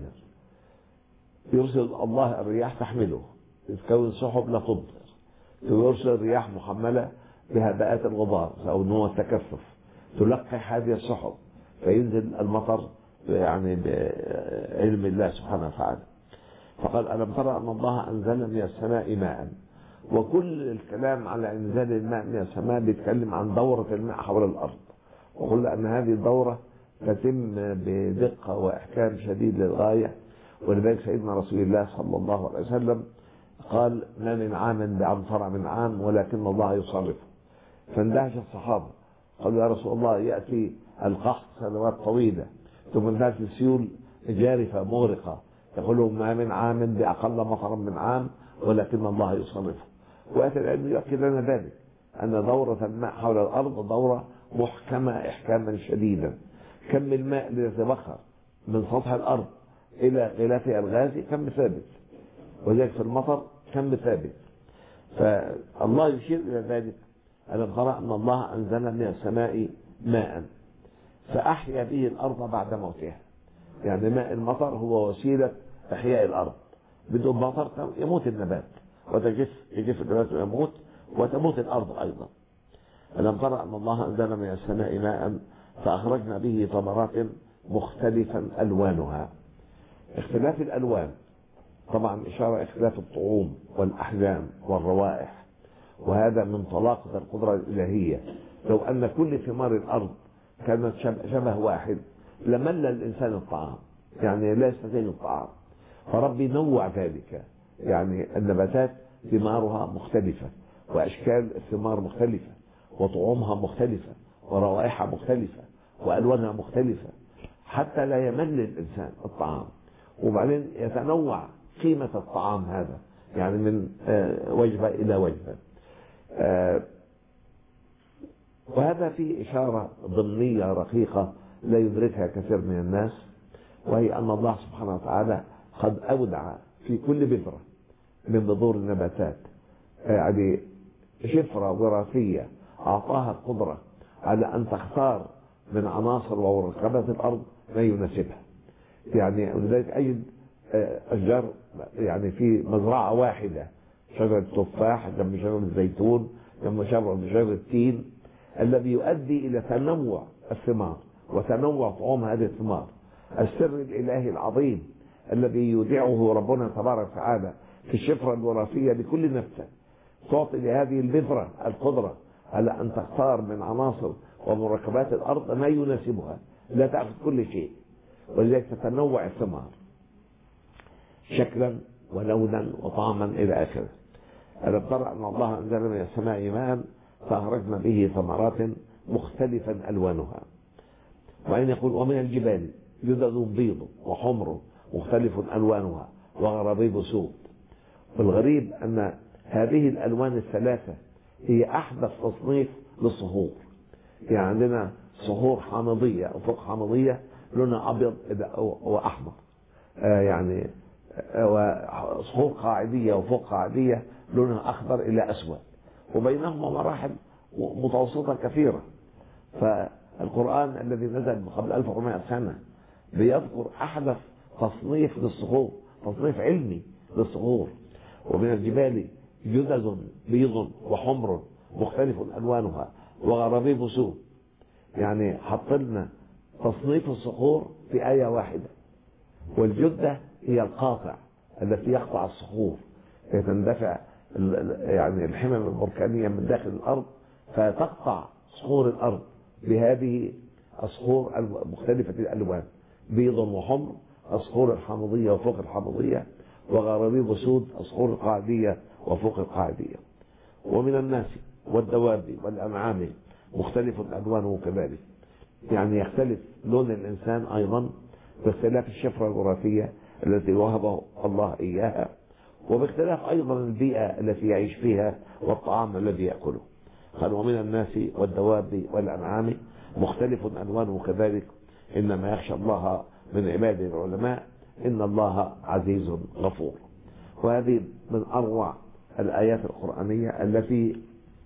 Speaker 1: يرسل الله الرياح تحمله، تتكون سحب لا تمطر، ويرسل الرياح محملة بهباءات الغبار أو نوع التكثف تلقح هذه السحب فينزل المطر يعني بعلم الله سبحانه وتعالى. فقال ألم ترى أن الله أنزل من السماء ماء. وكل الكلام على إنزال الماء من السماء بيتكلم عن دورة الماء حول الأرض، وقلنا أن هذه الدورة تتم بدقة وإحكام شديد للغاية. ولذلك سيدنا رسول الله صلى الله عليه وسلم قال ما من عام بأمطر من عام ولكن الله يصرفه. فاندهش الصحابة قالوا يا رسول الله يأتي القحط سنوات طويلة ثم اندهش السيول جارفة مغرقة، يقولون ما من عام بأقل مطر من عام ولكن الله يصرفه. وآية العلم يؤكد لنا ذلك أن دورة الماء حول الأرض دورة محكمة إحكاما شديدا. كم الماء الذي يتبخر من سطح الأرض إلى غلافها الغازي كم ثابت، وذلك في المطر كم ثابت. فالله يشير إلى ذلك ألم ترى أن الله أنزل من السماء ماء فأحيا به الأرض بعد موتها. يعني ماء المطر هو وسيلة إحياء الأرض، بدون مطر يموت النبات وتجف يجف النبات ويموت وتموت الأرض أيضا. ألم ترى أن الله أنزل من السماء ماء فأخرجنا به ثمرات مختلفا ألوانها. اختلاف الألوان طبعا إشارة اختلاف الطعوم والأحجام والروائح، وهذا من طلاقة القدرة الإلهية. لو أن كل ثمار الأرض كانت شبه واحد لمل الإنسان الطعام، يعني لا يستطيع الطعام. فربي نوع ذلك، يعني النباتات ثمارها مختلفة وأشكال الثمار مختلفة وطعومها مختلفة وروائحها مختلفة وألوانها مختلفة حتى لا يمل الإنسان الطعام. وبعدين يتنوع قيمة الطعام هذا، يعني من وجبة إلى وجبة. وهذا فيه إشارة ضمنية رقيقة لا يدركها كثير من الناس، وهي أن الله سبحانه وتعالى قد أودع في كل بذرة من بذور النباتات يعني شفرة وراثية أعطاها القدرة على أن تختار من عناصر ومركبات الأرض ما يناسبها. يعني ولذلك أجد أشجار يعني في مزرعة واحدة، شجرة التفاح جنب شجرة الزيتون جنب شجرة التين، الذي يؤدي إلى تنوع الثمار وتنوع طعوم هذه الثمار. السر الإلهي العظيم الذي يودعه ربنا تبارك وتعالى في الشفرة الوراثية لكل نبتة تعطي لهذه البذرة القدرة على أن تختار من عناصر ومركبات الأرض ما يناسبها، لا تأخذ كل شيء، ولذلك تتنوع الثمار شكلا ولونا وطعما إلى آخره. ألم ترى أن الله أنزل من السماء ماء فأخرجنا به ثمرات مختلفا ألوانها. وأين يقول ومن الجبال جدد بيض وحمر مختلف ألوانها وغرابيب سود. والغريب أن هذه الألوان الثلاثة هي أحدث تصنيف للصخور. يعني عندنا صخور حامضية وفوق حامضية لونها أبيض وأحمر، آه يعني آه وصخور قاعدية وفوق قاعدية لونها أخضر إلى أسود، وبينهما مراحل متوسطة كثيرة. فالقرآن الذي نزل قبل ألف وأربعمائة سنة بيذكر أحدث تصنيف للصخور، تصنيف علمي للصخور. ومن الجبال جدد بيض وحمر مختلف ألوانها وغرابيب سود. يعني حط لنا تصنيف الصخور في آية واحدة. والجدة هي القاطع التي يقطع الصخور، تندفع يعني الحمم البركانية من داخل الأرض فتقطع صخور الأرض بهذه الصخور المختلفة الألوان، بيض وحمر الصخور الحامضية وفوق الحامضية، وغرابيب سود الصخور القاعدية وفوق القاعدية. ومن الناس والدواب والأنعام مختلف ألوانه كذلك. يعني يختلف لون الإنسان أيضا باختلاف الشفرة الوراثية التي وهبه الله إياها، وباختلاف أيضا البيئة التي يعيش فيها والطعام الذي يأكله. قال ومن الناس والدواب والأنعام مختلف ألوانه كذلك، إنما يخشى الله من عباده العلماء إن الله عزيز غفور. وهذه من أروع الآيات القرآنية التي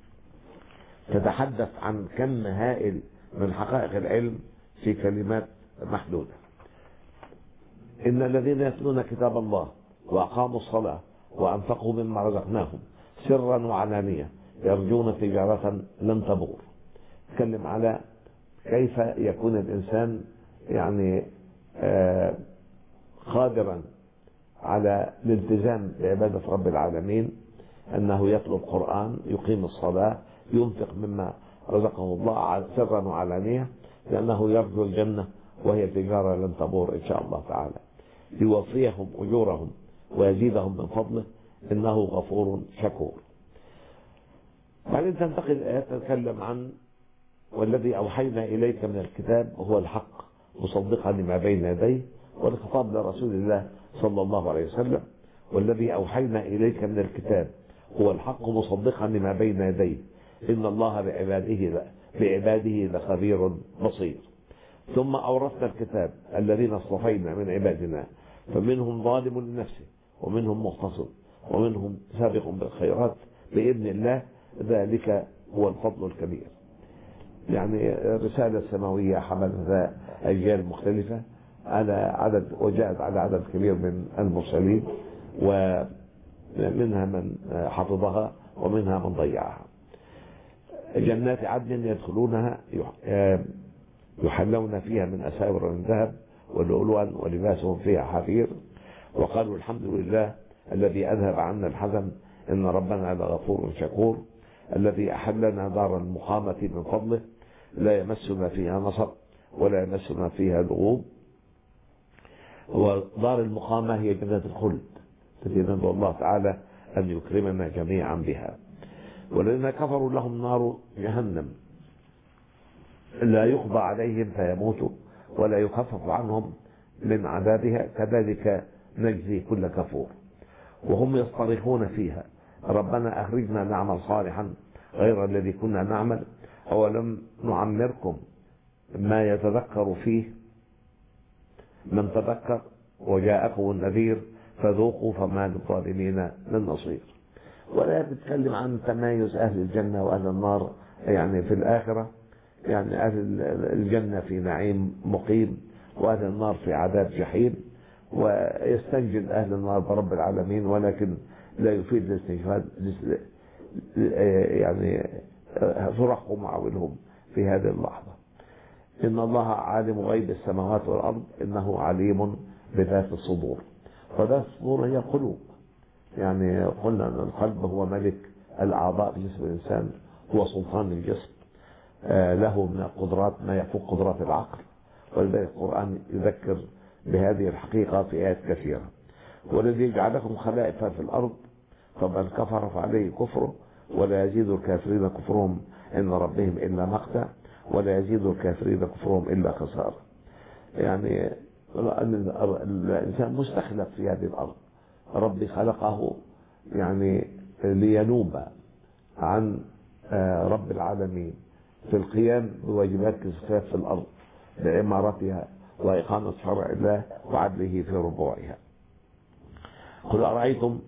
Speaker 1: تتحدث عن كم هائل من حقائق العلم في كلمات محدودة. إن الذين يتلون كتاب الله وأقاموا الصلاة وأنفقوا مما رزقناهم سرا وعلانية يرجون تجارة لن تبور. تكلم على كيف يكون الإنسان يعني آه قادرا على الالتزام بعبادة رب العالمين، أنه يتلو القرآن، يقيم الصلاة، ينفق مما رزقه الله سرا وعلانية، لأنه يرجو الجنة وهي تجارة لن تبور إن شاء الله تعالى، ليوفيهم أجورهم ويزيدهم من فضله إنه غفور شكور. بعدين تنتقل الآيات تتكلم عن والذي أوحينا إليك من الكتاب هو الحق مصدقا لما بين يديه، والخطاب لرسول الله صلى الله عليه وسلم. والذي أوحينا إليك من الكتاب هو الحق مصدقا لما بين يديه إن الله بعباده بعباده لخبير بصير. ثم أورثنا الكتاب الذين اصطفينا من عبادنا فمنهم ظالم لنفسه ومنهم مقتصد ومنهم سابق بالخيرات بإذن الله، ذلك هو الفضل الكبير. يعني رسالة سماوية حملتها أجيال مختلفة على عدد وجاءت على عدد كبير من المرسلين، ومنها من حفظها ومنها من ضيعها. جنات عدن يدخلونها يحلون فيها من أساور من ذهب ولؤلؤا ولباسهم فيها حرير، وقالوا الحمد لله الذي أذهب عنا الحزن إن ربنا لغفور شكور، الذي أحلنا دار المقامة من فضله لا يمسنا فيها نصب ولا يمسنا فيها لغوب. ودار المقامة هي جنة الخلد التي ندعو الله تعالى أن يكرمنا جميعا بها. والذين كفروا لهم نار جهنم لا يقضى عليهم فيموتوا ولا يخفف عنهم من عذابها كذلك نجزي كل كفور. وهم يصطرخون فيها ربنا أخرجنا نعمل صالحا غير الذي كنا نعمل أولم نعمركم ما يتذكر فيه من تذكر وجاءكم النذير فذوقوا فما للظالمين من نصير. ولا بتتكلم عن تمايز أهل الجنة وأهل النار يعني في الآخرة، يعني أهل الجنة في نعيم مقيم وأهل النار في عذاب جحيم، ويستنجد أهل النار برب العالمين، ولكن لا يفيد الاستنجاد يعني فرحهم وعولهم في هذه اللحظة. إن الله عالم غيب السماوات والأرض إنه عليم بذات الصدور. فذات الصدور هي القلوب. يعني قلنا أن القلب هو ملك الأعضاء في جسم الإنسان، هو سلطان الجسم، له من القدرات ما يفوق قدرات العقل. ولذلك القرآن يذكر بهذه الحقيقة في آيات كثيرة. والذي جعلكم خلائف في الأرض فمن كفر فعليه كفره ولا يزيد الكافرين كفرهم عند ربهم إلا مقتا ولا يزيد الكافرين كفرهم إلا خسارة. يعني أن الإنسان مستخلف في هذه الأرض. ربي خلقه يعني لينوب عن رب العالمين في القيام بواجبات الاستخلاف في الأرض لعمارتها وإقامة شرع الله وعدله في ربوعها. قل أرأيتم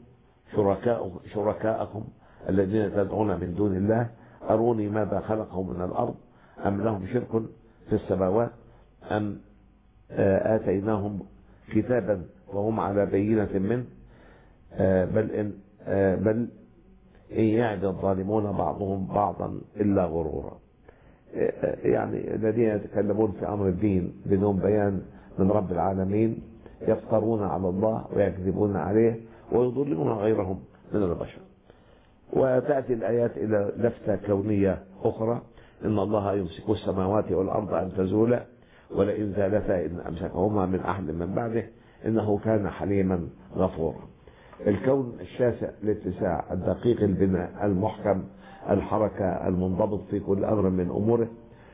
Speaker 1: شركاءكم الذين تدعون من دون الله أروني ماذا خلقوا من الأرض أم لهم شرك في السماوات أم آتيناهم كتابا وهم على بينة منه بل إن بل إن يعد الظالمون بعضهم بعضا إلا غرورا. يعني الذين يتكلمون في أمر الدين بدون بيان من رب العالمين يفترون على الله ويكذبون عليه ويضلون غيرهم من البشر. وتأتي الآيات إلى لفتة كونية أخرى: إن الله يمسك السماوات والأرض أن تزولا ولئن زالتا إن أمسكهما من أحد من بعده إنه كان حليما غفورا. الكون الشاسع الاتساع الدقيق البناء المحكم الحركة المنضبط في كل أمر من أموره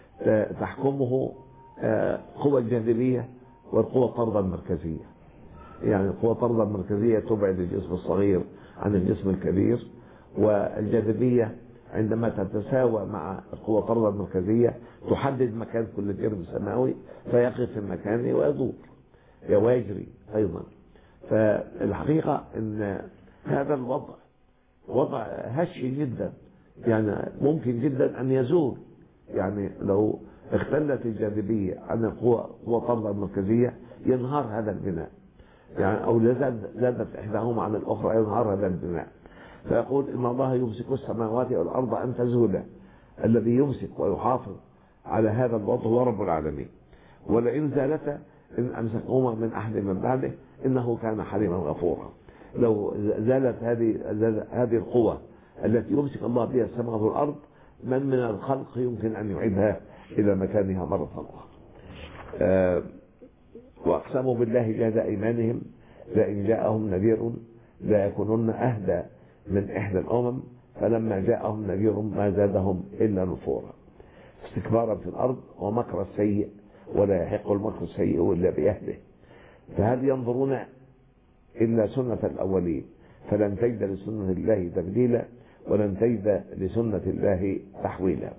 Speaker 1: تحكمه قوى الجاذبية والقوى الطردة المركزية. يعني القوى الطردة المركزية تبعد الجسم الصغير عن الجسم الكبير، والجاذبية عندما تتساوى مع القوى الطردة المركزية تحدد مكان كل جرم سماوي فيقف في مكانه ويدور ويجري أيضا. فالحقيقة أن هذا الوضع وضع هش جدا، يعني ممكن جدا أن يزول. يعني لو اختلت الجاذبية عن القوى الطردة المركزية ينهار هذا البناء، يعني أو زادت إحداهما عن الأخرى ينهار هذا البناء. فيقول إن الله يمسك السماوات والأرض أن تزولا. الذي يمسك ويحافظ على هذا الوضع هو رب العالمين. ولئن زالتا إن أمسكهما من أحد من بعده إنه كان حليما غفورا. لو زالت هذه هذه القوة التي يمسك الله بها السماوات والأرض من من الخلق يمكن أن يعيدها إلى مكانها مرة أخرى. أه وأقسموا بالله جهد أيمانهم لئن جاءهم نذير لا يكونن أهدى من إحدى الأمم فلما جاءهم نذير ما زادهم إلا نفورا. استكبارا في الأرض ومكر السيء ولا يحق المكر السيء إلا بأهله. فهل ينظرون إلا سنة الأولين فلن تجد لسنة الله تبديلا ولن تجد لسنة الله تحويلا.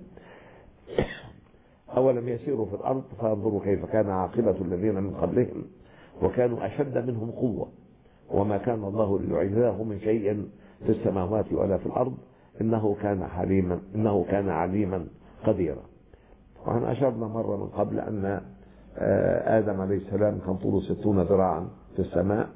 Speaker 1: أولم يسيروا في الأرض فانظروا كيف كان عاقبة الذين من قبلهم وكانوا أشد منهم قوة وما كان الله ليعجزه من شيء في السماوات ولا في الأرض إنه كان حليما إنه كان عليما قديرا. وأنا أشرنا مرة من قبل أن آدم عليه السلام كان طوله ستون ذراعا في السماء،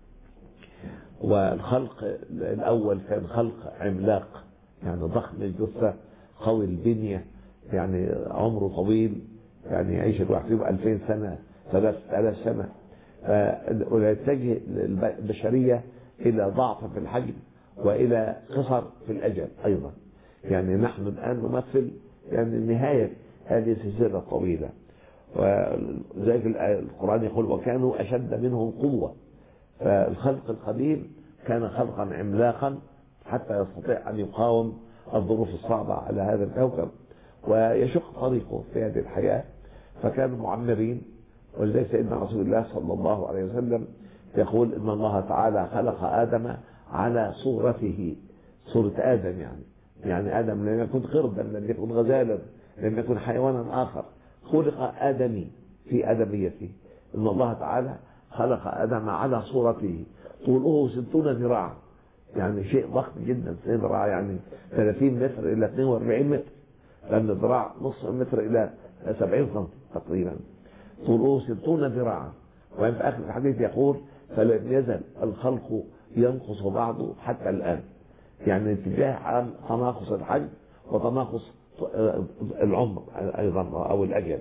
Speaker 1: والخلق الأول كان خلق عملاق يعني ضخم الجثة قوي البنية، يعني عمره طويل، يعني يعيش الواحد فيهم ألفين سنة ثلاثة آلاف سنة. ويتجه البشرية إلى ضعف في الحجم وإلى قصر في الأجل أيضا. يعني نحن الآن نمثل يعني نهاية هذه السلسلة الطويلة. وذلك القرآن يقول وكانوا أشد منهم قوة. فالخلق القديم كان خلقا عملاقا حتى يستطيع أن يقاوم الظروف الصعبة على هذا الكوكب ويشق طريقه في هذه الحياة، فكانوا معمرين. ولذلك سيدنا رسول الله صلى الله عليه وسلم يقول إن الله تعالى خلق آدم على صورته، صورة آدم، يعني يعني آدم لم يكن قردا، لم يكن غزالا، لم يكن حيوانا آخر، خلق آدمي في آدميته. إن الله تعالى خلق آدم على صورته، طوله ستون ذراعا، يعني شيء ضخم جدا. ستين ذراع يعني ثلاثين متر إلى اثنين وأربعين متر، لأن الذراع نصف متر إلى سبعين سم تقريبا. طوله ستون ذراعا. وفي آخر الحديث يقول فلم يزل الخلق ينقص بعضه حتى الآن، يعني اتجاه عن تناقص الحجم وتناقص العمر أيضا أو الأجل.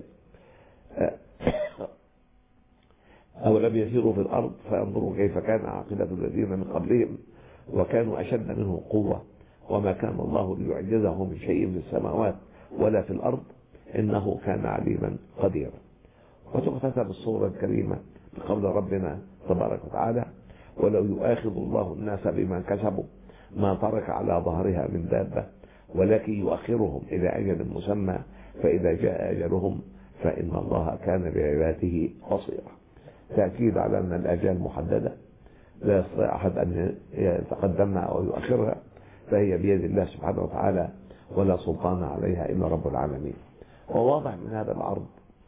Speaker 1: أولم يسيروا في الأرض فينظروا كيف كان عاقبة الذين من قبلهم وكانوا أشد منهم قوة وما كان الله ليعجزه من شيء في السماوات ولا في الأرض إنه كان عليما قديرا. وتختتم الصورة الكريمة بقول ربنا تبارك وتعالى ولو يؤاخذ الله الناس بما كسبوا ما ترك على ظهرها من دابة ولكن يؤخرهم إلى أجل مسمى فإذا جاء أجلهم فإن الله كان بعباده بصيرا. تأكيد على أن الآجال محددة لا يستطيع أحد أن يتقدمها أو يؤخرها، فهي بيد الله سبحانه وتعالى ولا سلطان عليها إلا رب العالمين. وواضح من هذا العرض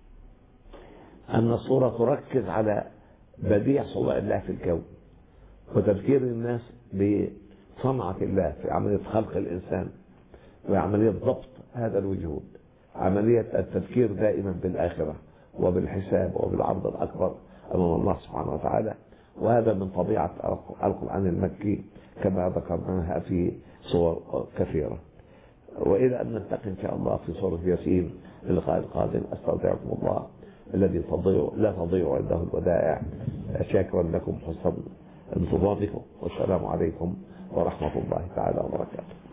Speaker 1: أن الصورة تركز على بديع صنع الله في الكون وتذكير الناس بصنعة الله في عملية خلق الإنسان وعملية ضبط هذا الوجود، عملية التذكير دائما بالآخرة وبالحساب وبالعرض الأكبر أمام الله سبحانه وتعالى. وهذا من طبيعة القرآن المكي كما ذكرناها في صور كثيرة. وإلى أن نلتقي إن شاء الله في سورة ياسين اللقاء القادم، أستودعكم الله الذي تضيع لا تضيع عنده الودائع، شاكرا لكم حسن انتظاركم، والسلام عليكم ورحمة الله تعالى وبركاته.